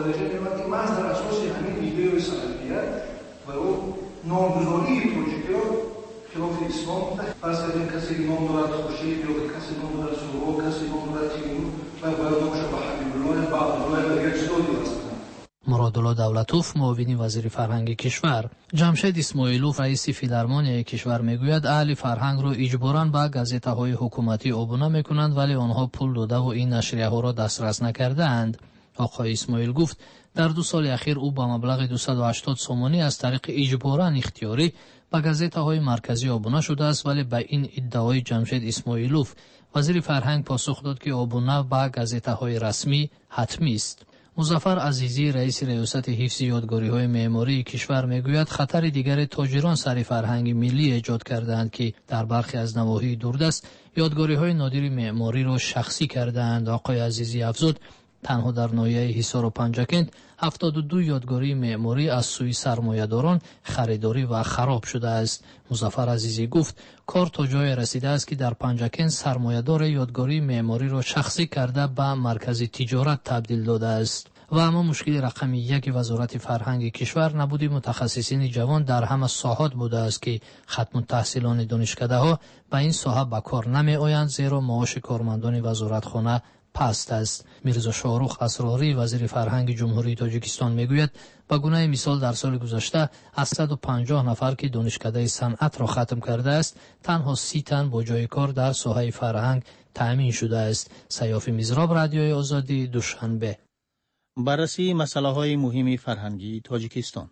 خلاف اسلام فرض کردیم کسی نام دارد خورشید یا کسی نام دارد سهراب کسی نام دارد تیمور و باید نامش به حبیب الله بعد یک چیزی هست.
مرادالله دولتوف معاون وزیر فرهنگ کشور. جمشید اسماعیلوف رئیس فیلارمونیای کشور میگوید اهل فرهنگ را اجباراً به گازیته‌های حکومتی عبور میکنند ولی آنها پول داده و این نشریه‌ها را دسترس نکرده اند. آقای اسماعیل گفت در 2 سال اخیر او با مبلغ 280 سومانی از طریق اجباراً اختیاری به گازیته‌های مرکزی آبونه شده است، ولی به این ادعای جمشید اسماعیلوف وزیر فرهنگ پاسخ داد که آبونه به گازیته‌های رسمی حتمی است. مظفر عزیزی رئیس ریاست حفظ یادگاری‌های معماری کشور میگوید خطر دیگر تاجران سر فرهنگ ملی ایجاد کردند که در برخی از نواحی دوردست یادگاری‌های نادر معماری را شخصی کردند. آقای عزیزی افزود تنها در ناحیه حصار و پنجکند 72 یادگاری معماری از سوی سرمایه‌داران خریداری و خراب شده است. مظفر عزیزی گفت کار تا جای رسیده است که در پنجکند سرمایه‌دار یادگاری معماری را شخصی کرده به مرکز تجارت تبدیل داده است. و اما مشکل رقم 1 وزارت فرهنگ کشور نبود متخصصین جوان در همه ساحات بوده است که ختم التحصیلان دانشکده‌ها به این ساحه به کار نمی آیند، زیرا معاش کارمندان وزارتخانه پست است. میرزا شاروخ اسراری وزیر فرهنگ جمهوری تاجیکستان میگوید به گونه مثال در سال گذشته از 150 نفر که دانشکده صنعت را ختم کرده است تنها 30 تن با جای کار در ساحه فرهنگ تأمین شده است. سیاف میزراب رادیوی آزادی دوشنبه.
بررسی مسائل مهم فرهنگی تاجیکستان.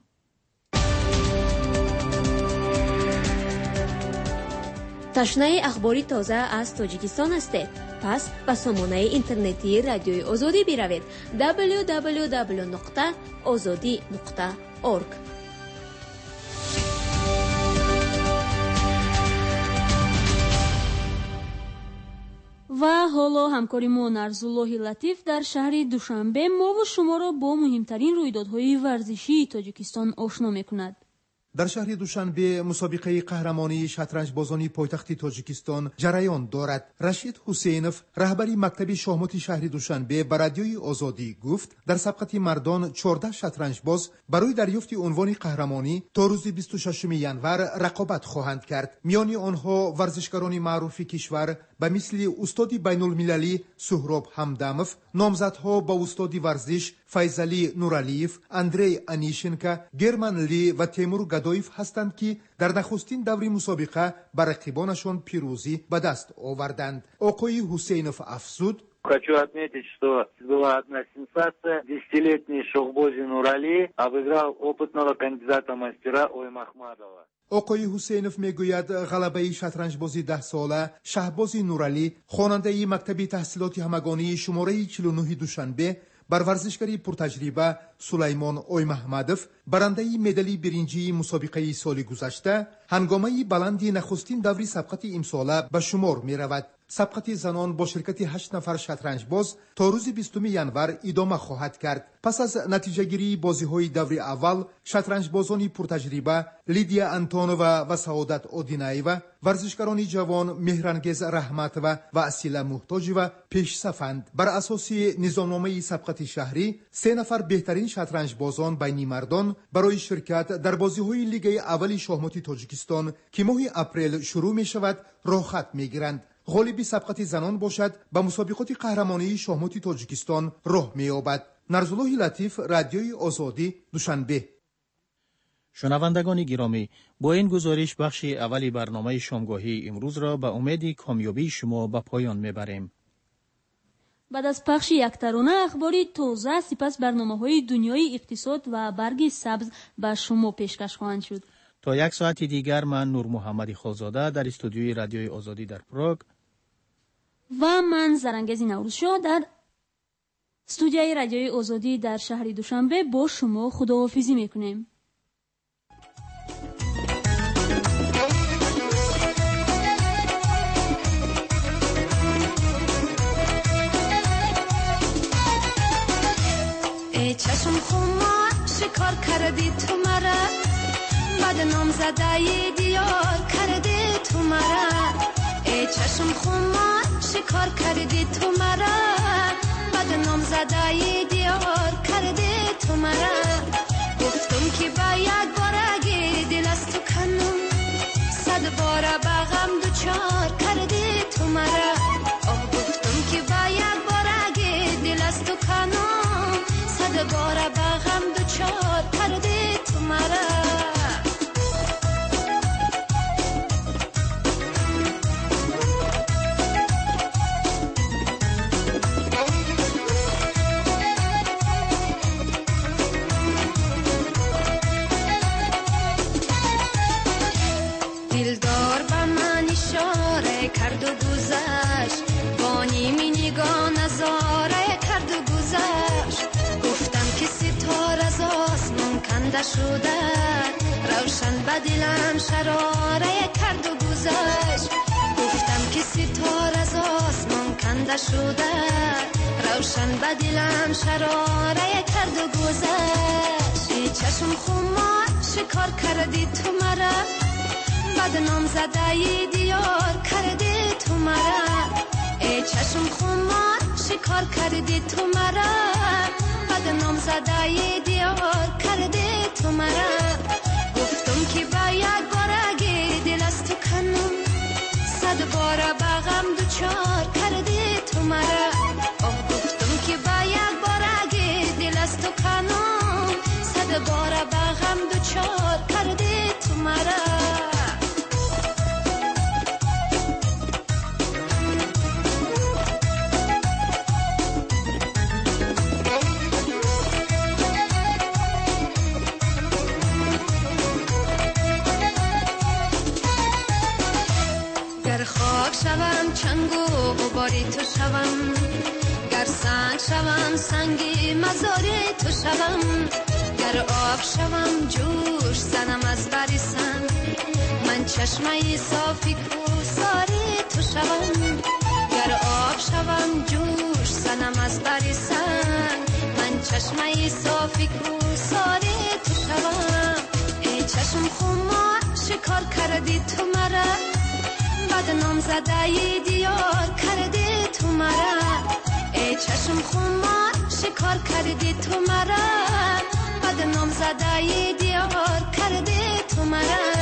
تشنه اخباری تازه از تاجیکستان هستید؟ پس به سامانه اینترنتی رادیوی آزادی بروید www.azadi.org.
و حالا همکاریمون ارزالله لطیف در شهر دوشنبه ما و شما را با مهمترین رویدادهای ورزشی تاجیکستان آشنا میکند.
در شهر دوشنبه مسابقه قهرمانی شطرنج بازانی پایتخت تاجیکستان جریان دارد. رشید حسینوف رهبری مکتب شاهمات شهر دوشنبه به رادیوی آزادی گفت در سبقت مردان 14 شطرنج باز برای دریافت عنوان قهرمانی تا روز 26 ینور رقابت خواهند کرد. میان آنها ورزشکاران معروف کشور به مثل استاد بین المللی سهراب همدموف، نامزدها با استاد ورزش فیضعلی نورالیف، اندری انیشنکا، گرمن لی و تیمور گدایف هستند که در نخستین دور مسابقه بر رقیبانشان پیروزی به دست آوردند. آقای حسینوف افزود:
Хочу отметить, что была одна сенсация. 10-летний шахбози Нурали обыграл опытного кандидата мастера Ойма Ахмадова.
آقای حسینوف میگوید غلبه شطرنج بازی 10 ساله شهباز نورالی خواننده مکتب تحصیلات همگانی شماره 49 دوشنبه بر ورزشکاری پرتجربه سلیمان اویمحمدوف برنده مدالی برنجی مسابقه سال گذشته هنگامه بلندی نخستین دوری سبقت امساله به شمار می رود. سبقت زنان با شرکت 8 نفر شطرنج باز تا روز 20 ینور ادامه خواهد کرد. پس از نتیجه گیری بازی های دور اول شطرنج بازان پرتجربه لیدیا انتونووا و سعادت اودینایوا، ورزشکاران جوان مهرانگیز رحمتووا و اصیله محتاجووا پیش صفند. بر اساس نظامنامه سبقت شهری 3 نفر بهترین شطرنج بازان بین مردان برای شرکت در بازی های لیگ اول شاهمات تاجیکستان که ماه اپریل شروع می شود راه خط می گیرند. غالبی سبقت زنان باشد به مسابقات قهرمانی شاهمات تاجیکستان راه می یابد. نرزالله لطیف رادیوی آزادی دوشنبه.
شنوندگان گرامی، با این گزارش بخش اولی برنامه شامگاهی امروز را به امید کامیابی شما به پایان میبریم.
بعد از پخش یک ترانه اخباری تازه سپس برنامه‌های دنیای اقتصاد و برگ سبز به شما پیشکش خواهند شد.
تا یک ساعت دیگر من نور محمدی خالزاده در استودیوی رادیوی آزادی در پراگ
و من زرنگزی نوروزشاه در استودیوی رادیوی آزادی در شهر دوشنبه با شما خداحافظی میکنیم.
ای چشم خمار شکار کردی تو مرا، بدنام زده دیار کردی تو مرا. ای چشم خمار شکار کردی تو مرا، بدنام زده دیار کردی تو مرا. گفتم که باید بارگی دل از تو کنم، 100 بار بغم دوچار کردی تو مرا. گفتم که باید بارگی دل از تو کنم، 100 بار بغم دوچار کردی تو مرا. دلدار به من اشاره کرد و گذشت، با نیمی نگاه نظاره کرد و گذشت. گفتم که ستاره از آسمان کنده شده، روشن به دلم شراره کرد و گذشت. گفتم که ستاره از آسمان کنده شده، روشن به دلم شراره کرد و گذشت. ای چشم خمار شکار کردی تو مرا، بدنام زده دیار کردی تو مرا. ای چشم خمار شکار کردی تو مرا، بدنام زده دیار کردی تو مرا. گفتم که باید بارگی دل از تو کنم، 100 بار بغم دوچار کردی تو مرا. گر خاک شوم چنگ و غباری تو شوم، گر سنگ شوم سنگی مزار تو شوم، گر آب شوم جوش زنم از بری سنگ، من چشمه صافی کوسار تو شوم، گر آب شوم جوش زنم از بری سنگ، من چشمه صافی کوسار تو شوم. ای چشم خمار شکار کردی تو مرا، بدنام زده دیار کردی تو مرا، ای چشم خمار شکار کردی تو مرا، بدنام زده دیار کردی تو مرا.